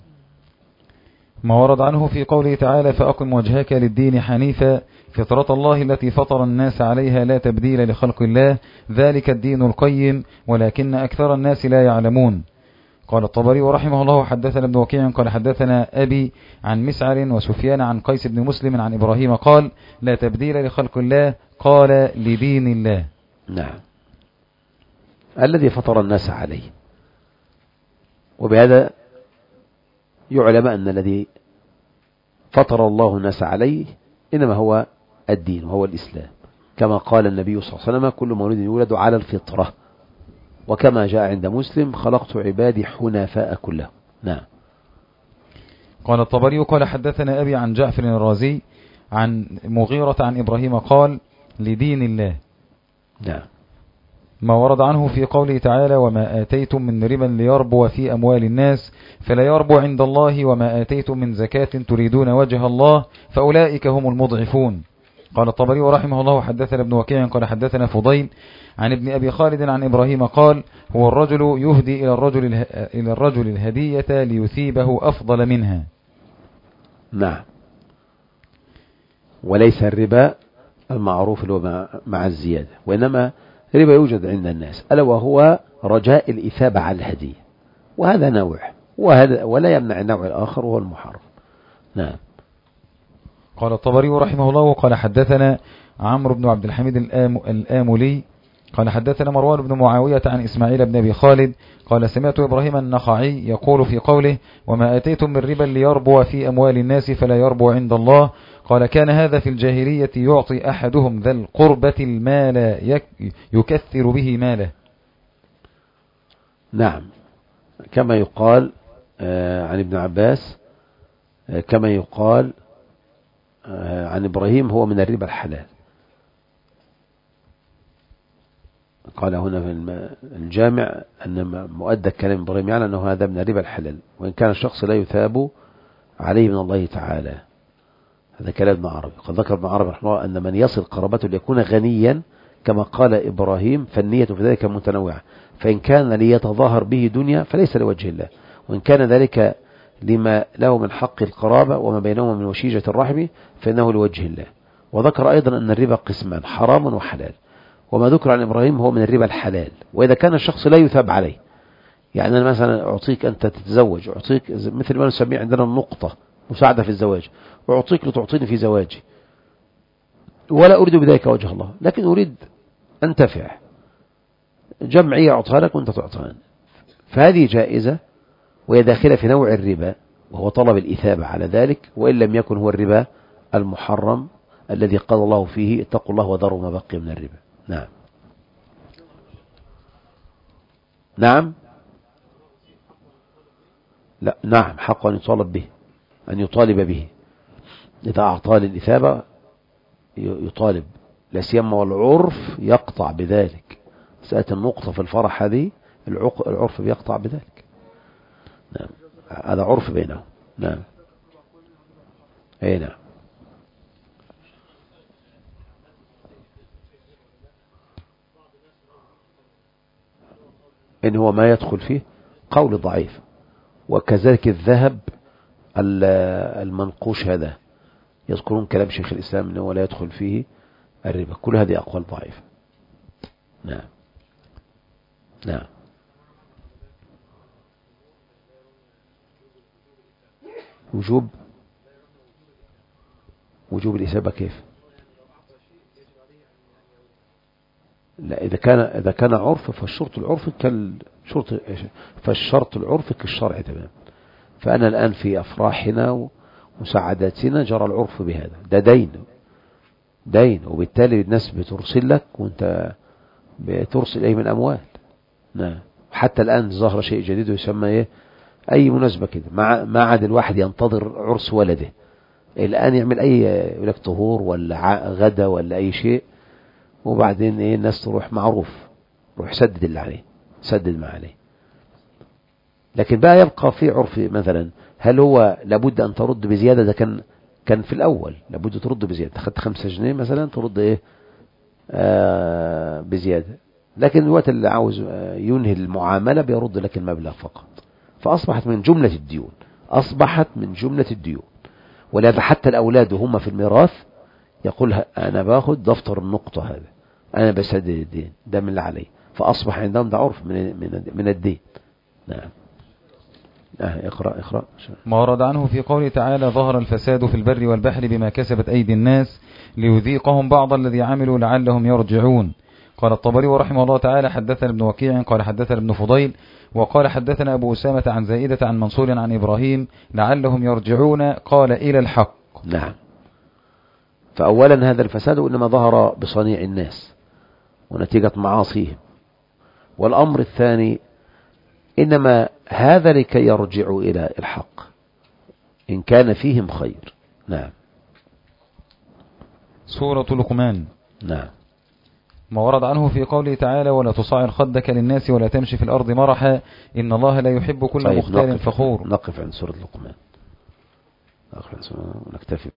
ما ورد عنه في قوله تعالى فأقم وجهك للدين حنيفا فطرة الله التي فطر الناس عليها لا تبديل لخلق الله ذلك الدين القيم ولكن أكثر الناس لا يعلمون. قال الطبري ورحمه الله حدثنا ابن وكيع قال حدثنا أبي عن مسعر وسفيان عن قيس بن مسلم عن إبراهيم قال لا تبديل لخلق الله قال لدين الله. نعم. الذي فطر الناس عليه، وبهذا يعلم أن الذي فطر الله الناس عليه إنما هو الدين وهو الإسلام، كما قال النبي صلى الله عليه وسلم كل مولود يولد على الفطرة، وكما جاء عند مسلم خلقت عبادي حنفاء كلهم. نعم. قال الطبري قال حدثنا أبي عن جعفر الرازي عن مغيرة عن إبراهيم قال لدين الله. نعم. ما ورد عنه في قوله تعالى وما آتيتم من ربا ليربو في أموال الناس فلا يربو عند الله وما آتيتم من زكاة تريدون وجه الله فأولئك هم المضعفون. قال الطبري ورحمه الله حدثنا ابن وكيع قال حدثنا فضيل عن ابن أبي خالد عن إبراهيم قال هو الرجل يهدي إلى الرجل, إلى الرجل الهدية ليثيبه أفضل منها. نعم. وليس الربا المعروف اللي هو مع الزيادة، وإنما ربا يوجد عند الناس ألا وهو رجاء الإثابة على الهدية، وهذا نوع وهذا ولا يمنع النوع الآخر وهو المحرم. نعم. قال الطبري رحمه الله قال حدثنا عمرو بن عبد الحميد الآم الآملي قال حدثنا مروان بن معاوية عن إسماعيل بن أبي خالد قال سمعت إبراهيم النخعي يقول في قوله وما آتيتم من ربا ليربو في أموال الناس فلا يربو عند الله قال كان هذا في الجاهلية يعطي أحدهم ذا القربة المال يكثر به ماله. نعم. كما يقال عن ابن عباس كما يقال عن إبراهيم هو من الربا الحلال. قال هنا في الجامع أن مؤدى كلام إبراهيم يعني أنه هذا من الربا الحلال، وإن كان الشخص لا يثاب عليه من الله تعالى. هذا كلام ابن عربي. قد ذكر ابن عربي رحمه الله أن من يصل قرابته ليكون غنيا كما قال إبراهيم فالنية في ذلك متنوعة، فإن كان ليتظاهر به دنيا فليس لوجه الله، وإن كان ذلك لما له من حق القرابة وما بينهما من وشيجة الرحم فإنه لوجه الله. وذكر أيضا أن الربا قسمان حرام وحلال، وما ذكر عن إبراهيم هو من الربا الحلال، وإذا كان الشخص لا يثاب عليه. يعني أنا مثلا أعطيك أنت تتزوج، أعطيك مثل ما نسميه عندنا النقطة مساعدة في الزواج، أعطيك لتعطيني في زواجي ولا أريد بذلك وجه الله، لكن أريد أنتفع، جمعية أعطها لك وأنت تعطيني، فهذه جائزة وهي داخلة في نوع الربا وهو طلب الإثابة على ذلك، وإن لم يكن هو الربا المحرم الذي قال الله فيه اتقوا الله وذروا ما بقي من الربا. نعم. نعم. لا. نعم. حق أن يطالب به، أن يطالب به إذا أعطى للإثابة يطالب، لا سيما والعرف يقطع بذلك. سأتي النقطة في الفرح هذه العرف بيقطع بذلك. نعم. هذا عرف بينهم. نعم. أي نعم. إن هو ما يدخل فيه قول ضعيف، وكذلك الذهب المنقوش هذا يذكرون كلام شيخ الإسلام أنه لا يدخل فيه الربا. كل هذه أقوال ضعيفة. نعم نعم. وجوب وجوب الإثابة كيف؟ لا، إذا كان إذا كان عرف فالشرط العرف كالشرط فالشرط العرف كالشرع تمام. فأنا الآن في أفراحنا ومساعداتنا جرى العرف بهذا، ده دين دين، وبالتالي الناس بترسل لك وانت بترسل إليه من أموال. نعم. حتى الآن ظهر شيء جديد يسمى إيه؟ أي مناسبة كده، ما ما عاد الواحد ينتظر عرس ولده، الآن يعمل أي يقول لك طهور ولا غدا ولا أي شيء، وبعدين إيه الناس تروح معروف، روح سدد اللي عليه، سدد ما عليه. لكن بقى يبقى في عرف مثلا، هل هو لابد أن ترد بزيادة؟ ده كان كان في الأول لابد ترد بزيادة، أخذت خمسة جنيه مثلا ترد إيه آه بزيادة، لكن الوقت اللي عاوز ينهي المعاملة بيرد لك المبلغ فقط، فأصبحت من جملة الديون، أصبحت من جملة الديون. ولهذا حتى الأولاد وهم في الميراث يقول أنا باخد دفتر النقطة هذا، أنا بسدد الدين، ده من اللي علي، فأصبح عندهم ده عرف من من من الدين. نعم. آه اقرأ اقرأ. ما ورد عنه في قوله تعالى: ظهر الفساد في البر والبحر بما كسبت أيدي الناس ليذيقهم بعض الذي عملوا لعلهم يرجعون. قال الطبري رحمه الله تعالى: حدثنا ابن وكيع قال حدثنا ابن فضيل وقال حدثنا أبو أسامة عن زائدة عن منصور عن إبراهيم لعلهم يرجعون، قال إلى الحق. نعم. فأولا هذا الفساد إنما ظهر بصنيع الناس ونتيجة معاصيهم، والأمر الثاني إنما هذا لكي يرجعوا إلى الحق إن كان فيهم خير. نعم. سورة لقمان. نعم. ما ورد عنه في قوله تعالى: ولا تصعر خدك للناس ولا تمشي في الأرض مرحا إن الله لا يحب كل طيب مختال نقف فخور. نقف عند سورة لقمان، نقف عند سورة ونكتفي.